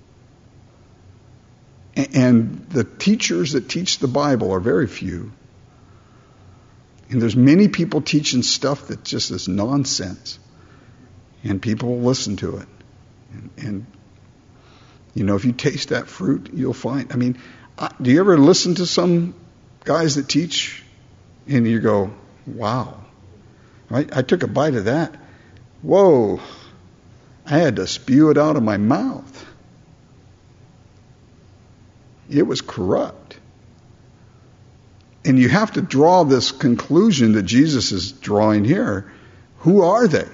And the teachers that teach the Bible are very few. And there's many people teaching stuff that just is nonsense. And people will listen to it. And you know, if you taste that fruit, you'll find, I mean, do you ever listen to some guys that teach and you go, wow, right? I took a bite of that. Whoa, I had to spew it out of my mouth. It was corrupt. And you have to draw this conclusion that Jesus is drawing here. Who are they?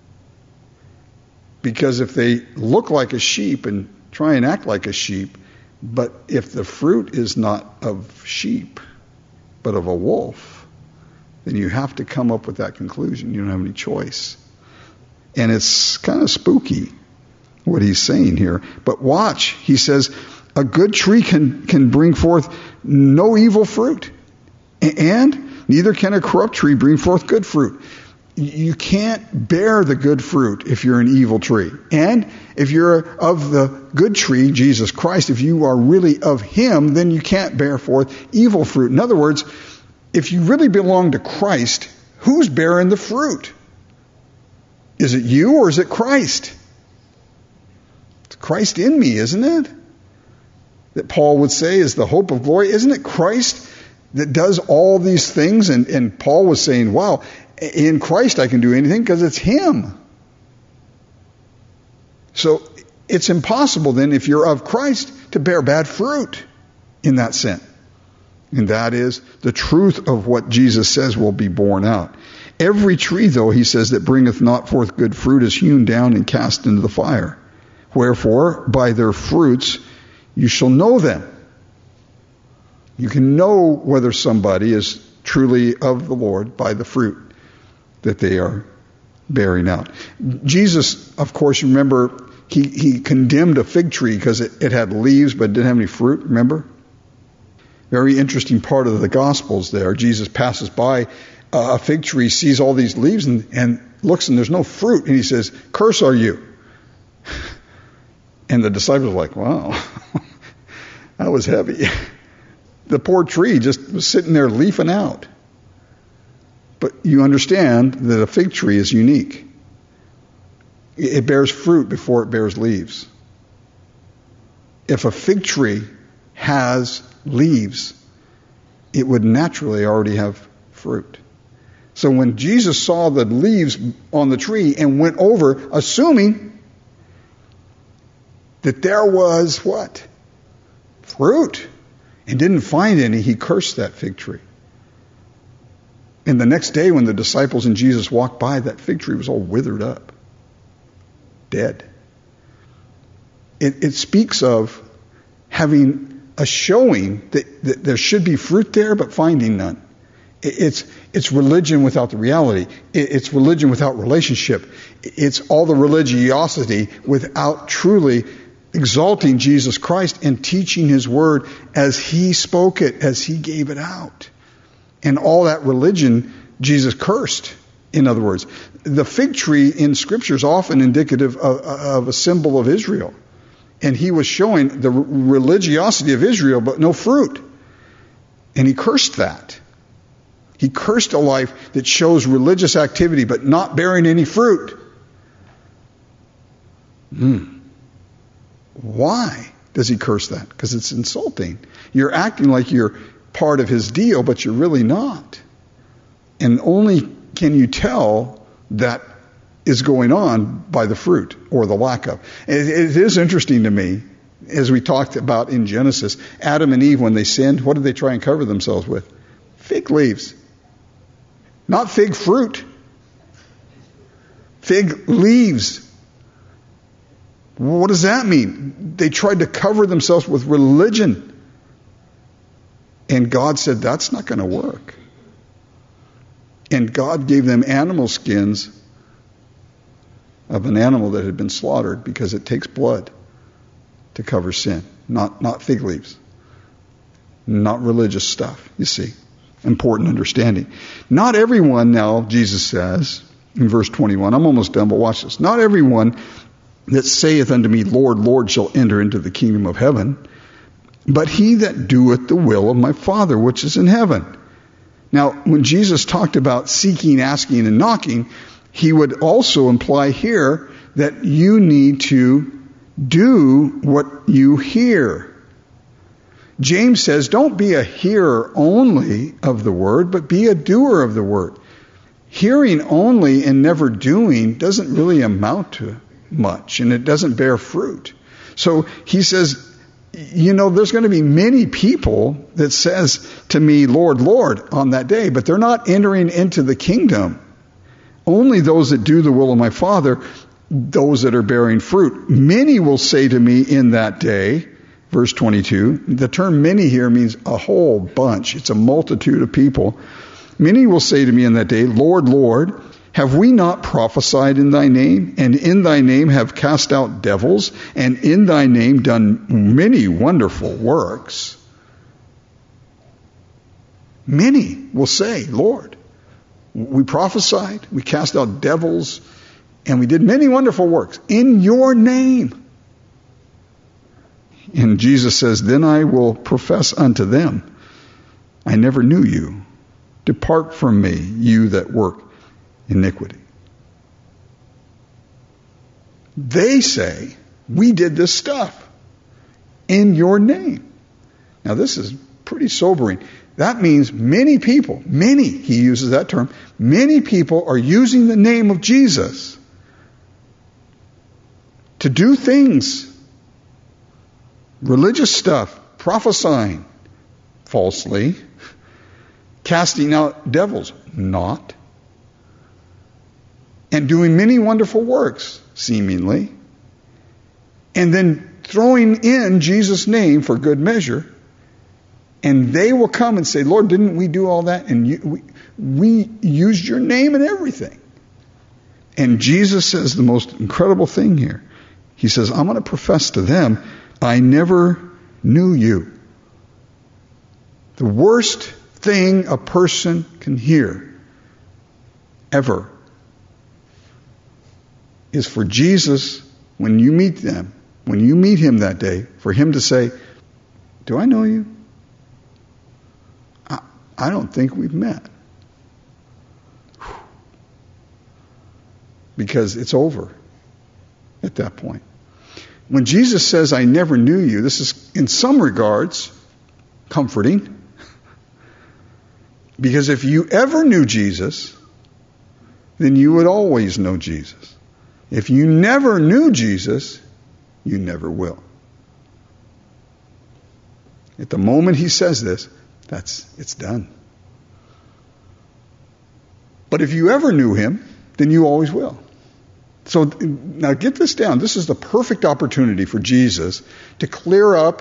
Because if they look like a sheep and try and act like a sheep, but if the fruit is not of sheep, but of a wolf, then you have to come up with that conclusion. You don't have any choice. And it's kind of spooky what he's saying here. But watch, he says, a good tree can bring forth no evil fruit. And neither can a corrupt tree bring forth good fruit. You can't bear the good fruit if you're an evil tree. And if you're of the good tree, Jesus Christ, if you are really of Him, then you can't bear forth evil fruit. In other words, if you really belong to Christ, who's bearing the fruit? Is it you or is it Christ? It's Christ in me, isn't it? That Paul would say is the hope of glory. Isn't it Christ that does all these things? And Paul was saying, wow, in Christ I can do anything because it's Him. So it's impossible then, if you're of Christ, to bear bad fruit in that sense. And that is the truth of what Jesus says will be borne out. Every tree, though, he says, that bringeth not forth good fruit is hewn down and cast into the fire. Wherefore, by their fruits you shall know them. You can know whether somebody is truly of the Lord by the fruit that they are bearing out. Jesus, of course, remember, he condemned a fig tree because it had leaves but didn't have any fruit, remember? Very interesting part of the Gospels there. Jesus passes by a fig tree, sees all these leaves, and looks, and there's no fruit. And he says, "Cursed are you." And the disciples are like, wow, that was heavy. The poor tree just was sitting there leafing out. But you understand that a fig tree is unique. It bears fruit before it bears leaves. If a fig tree has leaves, it would naturally already have fruit. So when Jesus saw the leaves on the tree and went over, assuming that there was what? Fruit. And didn't find any, he cursed that fig tree. And the next day when the disciples and Jesus walked by, that fig tree was all withered up. Dead. It speaks of having a showing that there should be fruit there, but finding none. It's religion without the reality. It's religion without relationship. It's all the religiosity without truly exalting Jesus Christ and teaching His word as He spoke it, as He gave it out. And all that religion, Jesus cursed, in other words. The fig tree in Scripture is often indicative of a symbol of Israel. And He was showing the religiosity of Israel, but no fruit. And He cursed that. He cursed a life that shows religious activity, but not bearing any fruit. Why does He curse that? Because it's insulting. You're acting like you're part of His deal, but you're really not. And only can you tell that is going on by the fruit or the lack of. It is interesting to me, as we talked about in Genesis, Adam and Eve, when they sinned, what did they try and cover themselves with? Fig leaves. Not fig fruit. Fig leaves. What does that mean? They tried to cover themselves with religion. And God said, that's not going to work. And God gave them animal skins of an animal that had been slaughtered, because it takes blood to cover sin. Not fig leaves. Not religious stuff, you see. Important understanding. Not everyone now, Jesus says, in verse 21, I'm almost done, but watch this. Not everyone that saith unto me, Lord, Lord, shall enter into the kingdom of heaven, but he that doeth the will of my Father which is in heaven. Now, when Jesus talked about seeking, asking, and knocking, He would also imply here that you need to do what you hear. James says, don't be a hearer only of the word, but be a doer of the word. Hearing only and never doing doesn't really amount to much, and it doesn't bear fruit. So he says, there's going to be many people that says to me, Lord, Lord, on that day, but they're not entering into the kingdom. Only those that do the will of my Father, those that are bearing fruit. Many will say to me in that day, verse 22, the term many here means a whole bunch. It's a multitude of people. Many will say to me in that day, Lord, Lord, Have we not prophesied in thy name, and in thy name have cast out devils, and in thy name done many wonderful works? Many will say, Lord, we prophesied, we cast out devils, and we did many wonderful works in your name. And Jesus says, then I will profess unto them, I never knew you. Depart from me, you that work iniquity. They say, we did this stuff in your name. Now this is pretty sobering. That means many people, he uses that term, many people are using the name of Jesus to do things, religious stuff, prophesying falsely, casting out devils, not, and doing many wonderful works, seemingly, and then throwing in Jesus' name for good measure, and they will come and say, Lord, didn't we do all that? And we used your name and everything. And Jesus says the most incredible thing here. He says, I'm going to profess to them, I never knew you. The worst thing a person can hear, ever, is for Jesus, when you meet them, when you meet him that day, for him to say, do I know you? I don't think we've met. Because it's over at that point. When Jesus says, I never knew you, this is in some regards comforting. Because if you ever knew Jesus, then you would always know Jesus. If you never knew Jesus, you never will. At the moment he says this, it's done. But if you ever knew him, then you always will. So now get this down. This is the perfect opportunity for Jesus to clear up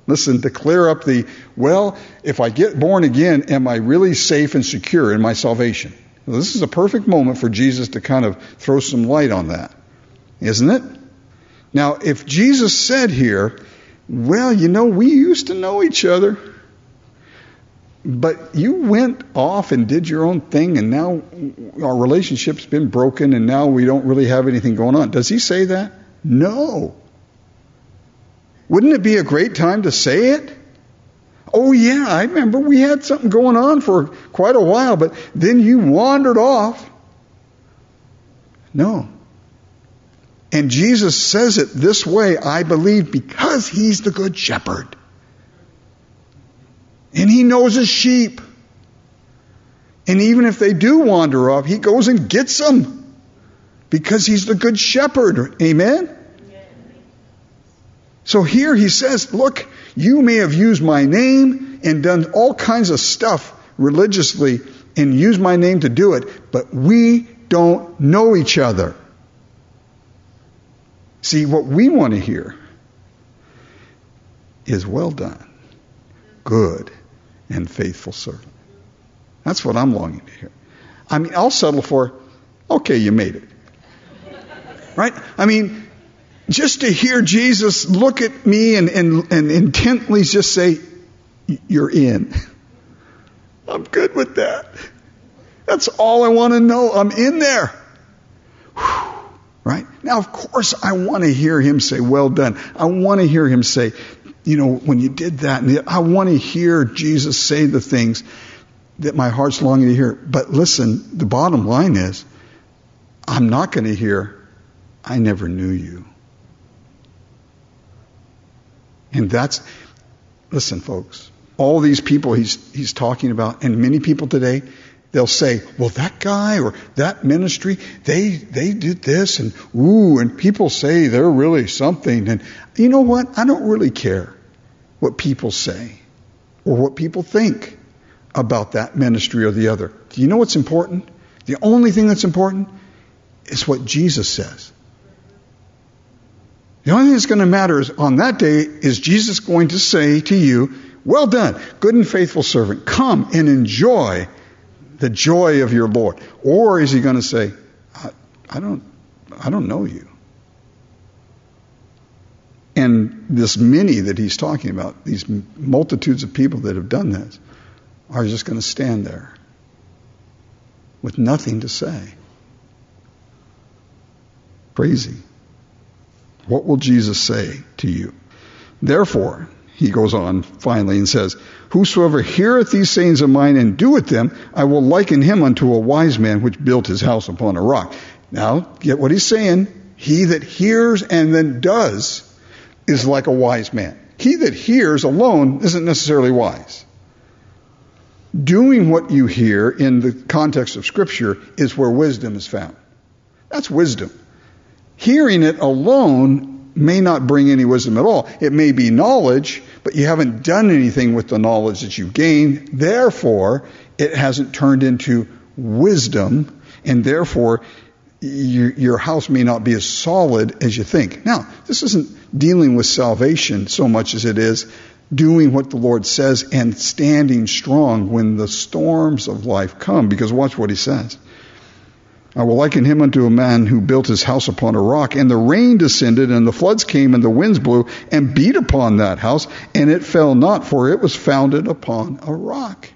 if I get born again, am I really safe and secure in my salvation? Well, this is a perfect moment for Jesus to kind of throw some light on that, isn't it? Now, if Jesus said here, well, we used to know each other, but you went off and did your own thing, and now our relationship's been broken, and now we don't really have anything going on. Does he say that? No. Wouldn't it be a great time to say it? Oh yeah, I remember we had something going on for quite a while, but then you wandered off. No. And Jesus says it this way, I believe, because he's the good shepherd. And he knows his sheep. And even if they do wander off, he goes and gets them. Because he's the good shepherd. Amen? So here he says, look, you may have used my name and done all kinds of stuff religiously and used my name to do it, but we don't know each other. See, what we want to hear is well done, good and faithful servant. That's what I'm longing to hear. I mean, I'll settle for, okay, you made it. Right? I mean, just to hear Jesus look at me and intently just say, you're in. I'm good with that. That's all I want to know. I'm in there. Whew. Right? Now, of course, I want to hear him say, well done. I want to hear him say, when you did that. And I want to hear Jesus say the things that my heart's longing to hear. But listen, the bottom line is, I'm not going to hear, I never knew you. And listen, folks, all these people he's talking about, and many people today, they'll say, well, that guy or that ministry, they did this, and people say they're really something. And you know what? I don't really care what people say or what people think about that ministry or the other. Do you know what's important? The only thing that's important is what Jesus says. The only thing that's going to matter is on that day is Jesus going to say to you, well done, good and faithful servant. Come and enjoy the joy of your Lord? Or is he going to say, I don't know you? And this many that he's talking about, these multitudes of people that have done this, are just going to stand there with nothing to say. Crazy. What will Jesus say to you? Therefore, he goes on finally and says, whosoever heareth these sayings of mine and doeth them, I will liken him unto a wise man which built his house upon a rock. Now, get what he's saying. He that hears and then does is like a wise man. He that hears alone isn't necessarily wise. Doing what you hear in the context of Scripture is where wisdom is found. That's wisdom. Hearing it alone may not bring any wisdom at all. It may be knowledge, but you haven't done anything with the knowledge that you've gained. Therefore, it hasn't turned into wisdom, and therefore your house may not be as solid as you think. Now, this isn't dealing with salvation so much as it is doing what the Lord says and standing strong when the storms of life come. Because watch what he says. I will liken him unto a man who built his house upon a rock, and the rain descended, and the floods came, and the winds blew, and beat upon that house, and it fell not, for it was founded upon a rock.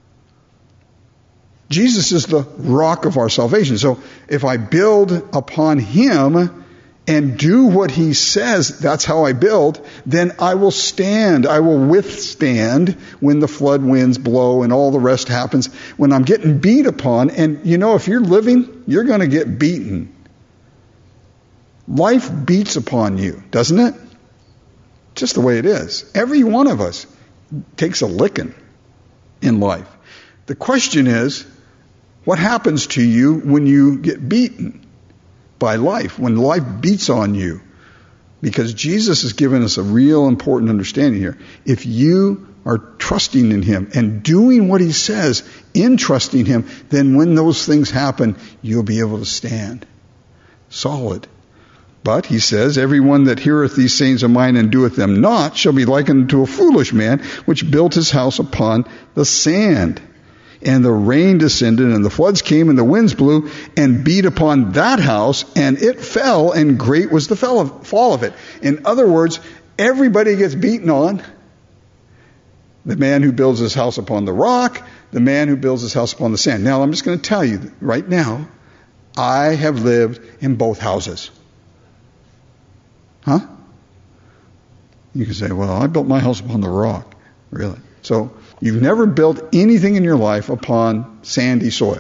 Jesus is the rock of our salvation. So if I build upon him and do what he says, that's how I build, then I will stand. I will withstand when the flood winds blow and all the rest happens. When I'm getting beat upon, and you know, if you're living, you're going to get beaten. Life beats upon you, doesn't it? Just the way it is. Every one of us takes a licking in life. The question is, what happens to you when you get beaten by life, when life beats on you? Because Jesus has given us a real important understanding here. If you are trusting in him and doing what he says in trusting him, then when those things happen, you'll be able to stand solid. But, he says, everyone that heareth these sayings of mine and doeth them not shall be likened to a foolish man which built his house upon the sand. And the rain descended, and the floods came, and the winds blew, and beat upon that house, and it fell, and great was the fall of it. In other words, everybody gets beaten on. The man who builds his house upon the rock, the man who builds his house upon the sand. Now, I'm just going to tell you right now, I have lived in both houses. Huh? You can say, well, I built my house upon the rock. Really? So, you've never built anything in your life upon sandy soil.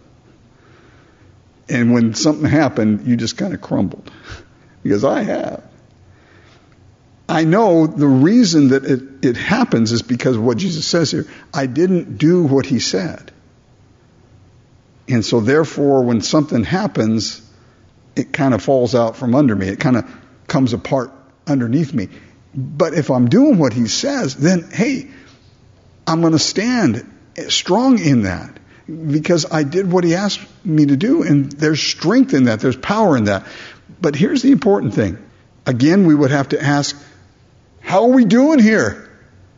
And when something happened, you just kind of crumbled. Because I have. I know the reason that it happens is because of what Jesus says here. I didn't do what he said. And so therefore, when something happens, it kind of falls out from under me. It kind of comes apart underneath me. But if I'm doing what he says, then, hey, I'm going to stand strong in that because I did what he asked me to do, and there's strength in that. There's power in that. But here's the important thing. Again, we would have to ask, how are we doing here?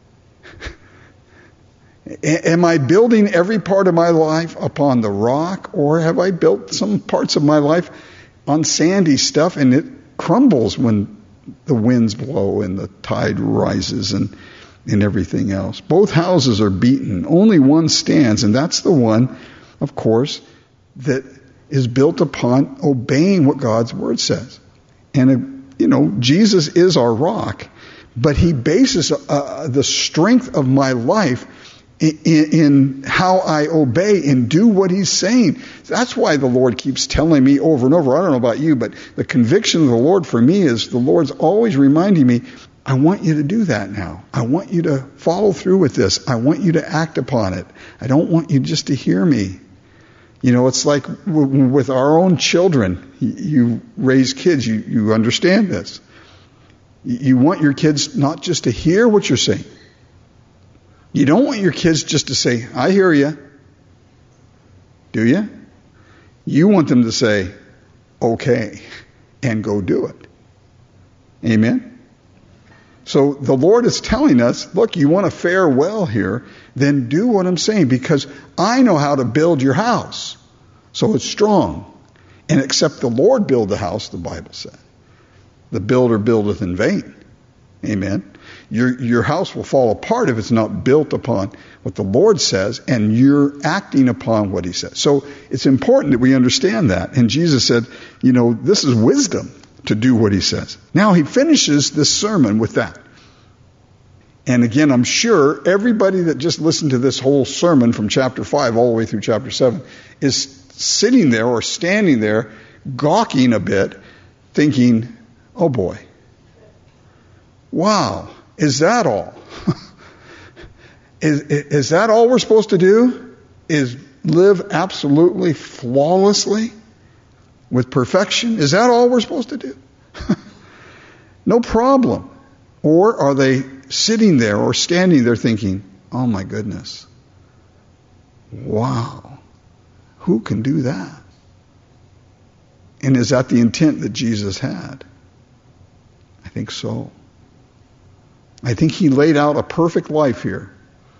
Am I building every part of my life upon the rock, or have I built some parts of my life on sandy stuff and it crumbles when the winds blow and the tide rises and everything else? Both houses are beaten. Only one stands, and that's the one, of course, that is built upon obeying what God's Word says. And, Jesus is our rock, but he bases the strength of my life in how I obey and do what he's saying. That's why the Lord keeps telling me over and over. I don't know about you, but the conviction of the Lord for me is the Lord's always reminding me, I want you to do that now. I want you to follow through with this. I want you to act upon it. I don't want you just to hear me. It's like with our own children. You raise kids, you understand this. You want your kids not just to hear what you're saying. You don't want your kids just to say, I hear you. Do you? You want them to say, okay, and go do it. Amen? So the Lord is telling us, look, you want to fare well here, then do what I'm saying, because I know how to build your house. So it's strong. And except the Lord build the house, the Bible said, the builder buildeth in vain. Amen. Your house will fall apart if it's not built upon what the Lord says and you're acting upon what he says. So it's important that we understand that. And Jesus said, this is wisdom to do what he says. Now he finishes this sermon with that. And again, I'm sure everybody that just listened to this whole sermon from chapter 5 all the way through chapter 7 is sitting there or standing there gawking a bit, thinking, oh boy, wow, is that all? Is that all we're supposed to do? Is live absolutely flawlessly with perfection? Is that all we're supposed to do? No problem. Or are they sitting there or standing there thinking, oh my goodness, wow, who can do that? And is that the intent that Jesus had? I think so. I think he laid out a perfect life here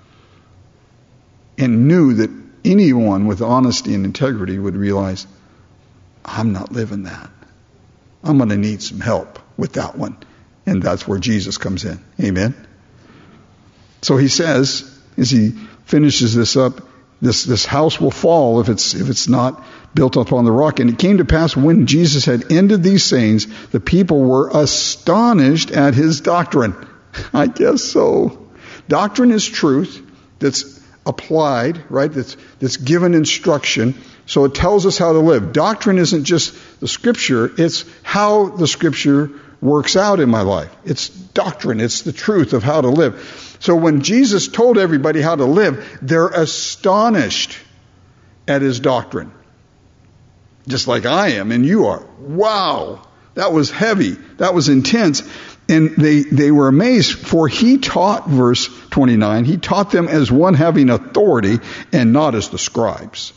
and knew that anyone with honesty and integrity would realize, I'm not living that. I'm going to need some help with that one. And that's where Jesus comes in. Amen. So he says, as he finishes this up, this house will fall if it's not built upon the rock. And it came to pass when Jesus had ended these sayings, the people were astonished at his doctrine. I guess so. Doctrine is truth that's applied, right? That's given instruction. So it tells us how to live. Doctrine isn't just the Scripture, it's how the Scripture works out in my life. It's doctrine. It's the truth of how to live. So when Jesus told everybody how to live, they're astonished at his doctrine. Just like I am and you are. Wow, that was heavy. That was intense. And they were amazed, for he taught, verse 29, he taught them as one having authority and not as the scribes.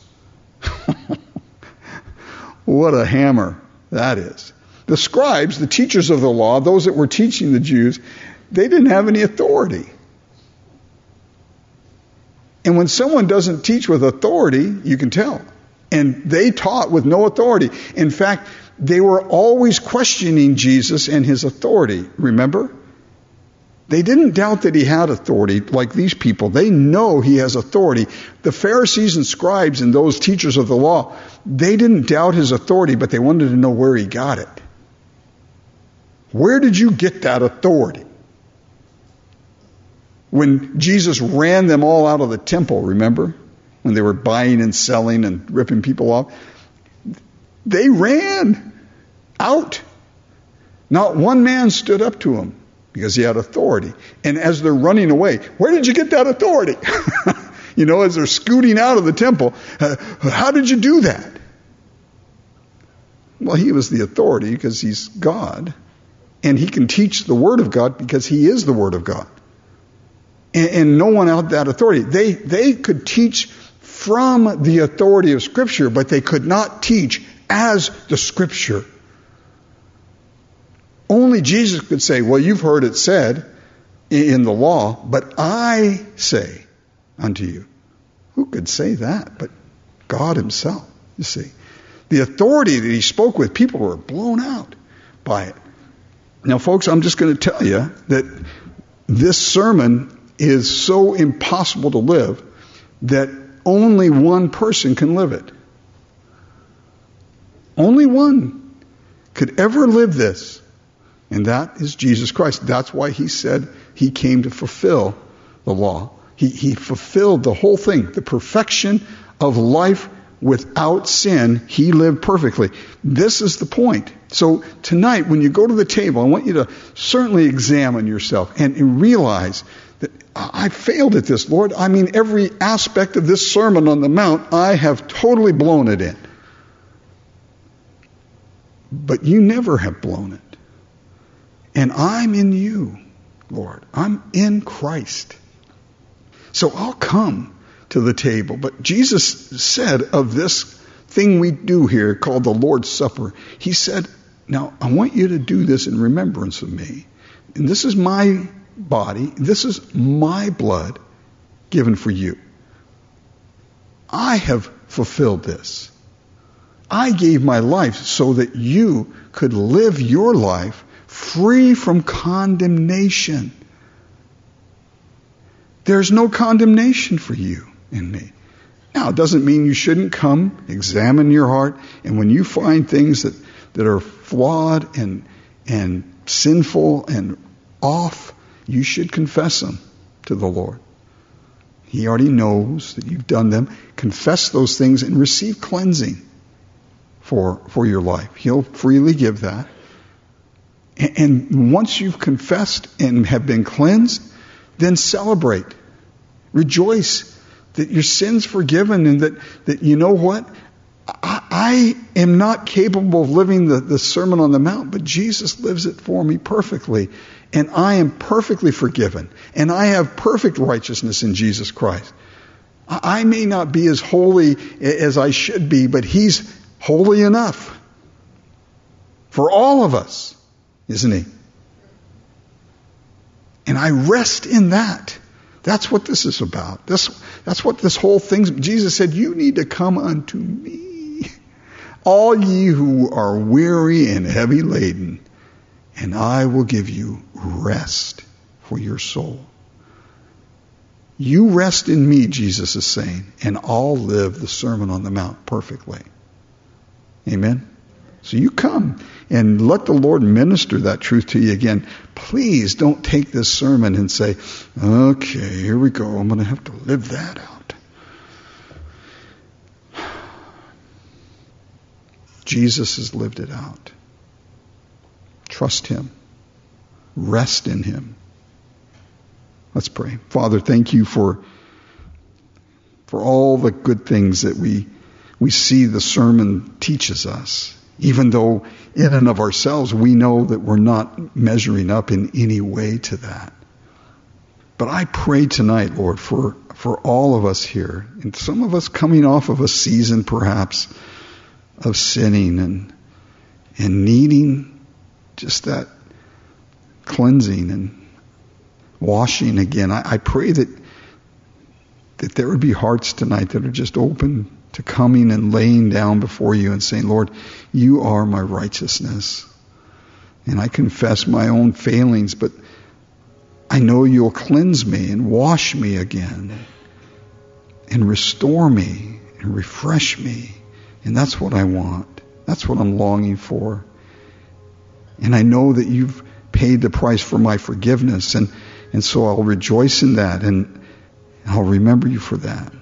What a hammer that is. The scribes, the teachers of the law, those that were teaching the Jews, they didn't have any authority. And when someone doesn't teach with authority, you can tell. And they taught with no authority. In fact, they were always questioning Jesus and his authority, remember? They didn't doubt that he had authority like these people. They know he has authority. The Pharisees and scribes and those teachers of the law, they didn't doubt his authority, but they wanted to know where he got it. Where did you get that authority? When Jesus ran them all out of the temple, remember? When they were buying and selling and ripping people off. They ran out. Not one man stood up to him because he had authority. And as they're running away, where did you get that authority? As they're scooting out of the temple, how did you do that? Well, he was the authority because he's God. And he can teach the Word of God because he is the Word of God. And no one had that authority. They could teach from the authority of Scripture, but they could not teach as the Scripture. Only Jesus could say, well, you've heard it said in the law, but I say unto you. Who could say that but God himself, you see? The authority that he spoke with, people were blown out by it. Now, folks, I'm just going to tell you that this sermon is so impossible to live that only one person can live it. Only one could ever live this, and that is Jesus Christ. That's why he said he came to fulfill the law. He fulfilled the whole thing, the perfection of life without sin. He lived perfectly. This is the point. So tonight, when you go to the table, I want you to certainly examine yourself and realize that I failed at this, Lord. I mean, every aspect of this Sermon on the Mount, I have totally blown it in. But you never have blown it. And I'm in you, Lord. I'm in Christ. So I'll come to the table. But Jesus said of this thing we do here called the Lord's Supper, he said, now I want you to do this in remembrance of me. And this is my body. This is my blood given for you. I have fulfilled this. I gave my life so that you could live your life free from condemnation. There's no condemnation for you and me. Now, it doesn't mean you shouldn't come, examine your heart, and when you find things that are flawed and sinful and off, you should confess them to the Lord. He already knows that you've done them. Confess those things and receive cleansing for your life. He'll freely give that. And once you've confessed and have been cleansed, then celebrate. Rejoice that your sin's forgiven and that you know what? I am not capable of living the Sermon on the Mount, but Jesus lives it for me perfectly. And I am perfectly forgiven. And I have perfect righteousness in Jesus Christ. I may not be as holy as I should be, but He's holy enough for all of us, isn't He? And I rest in that. That's what this is about. That's what this whole thing. Jesus said, you need to come unto me, all ye who are weary and heavy laden, and I will give you rest for your soul. You rest in me, Jesus is saying, and I'll live the Sermon on the Mount perfectly. Amen? So you come and let the Lord minister that truth to you again. Please don't take this sermon and say, okay, here we go. I'm going to have to live that out. Jesus has lived it out. Trust Him. Rest in Him. Let's pray. Father, thank you for all the good things that we see the sermon teaches us. Even though in and of ourselves we know that we're not measuring up in any way to that. But I pray tonight, Lord, for all of us here, and some of us coming off of a season perhaps of sinning and needing just that cleansing and washing again. I pray that there would be hearts tonight that are just open to coming and laying down before you and saying, Lord, you are my righteousness. And I confess my own failings, but I know you'll cleanse me and wash me again and restore me and refresh me. And that's what I want. That's what I'm longing for. And I know that you've paid the price for my forgiveness. And so I'll rejoice in that and I'll remember you for that.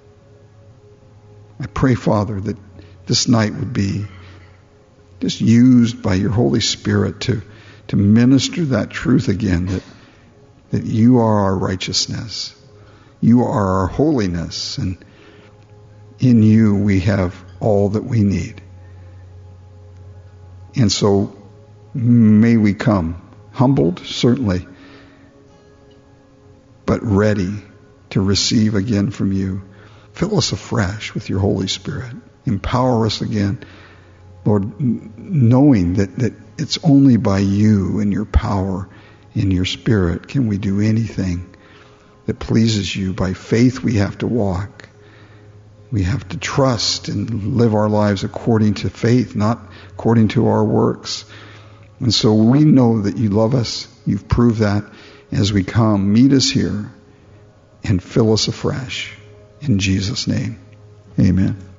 I pray, Father, that this night would be just used by your Holy Spirit to minister that truth again, that you are our righteousness. You are our holiness, and in you we have all that we need. And so may we come, humbled, certainly, but ready to receive again from you. Fill us afresh with your Holy Spirit. Empower us again, Lord, knowing that it's only by you and your power and your Spirit can we do anything that pleases you. By faith we have to walk. We have to trust and live our lives according to faith, not according to our works. And so we know that you love us. You've proved that. As we come, meet us here and fill us afresh. In Jesus' name, amen.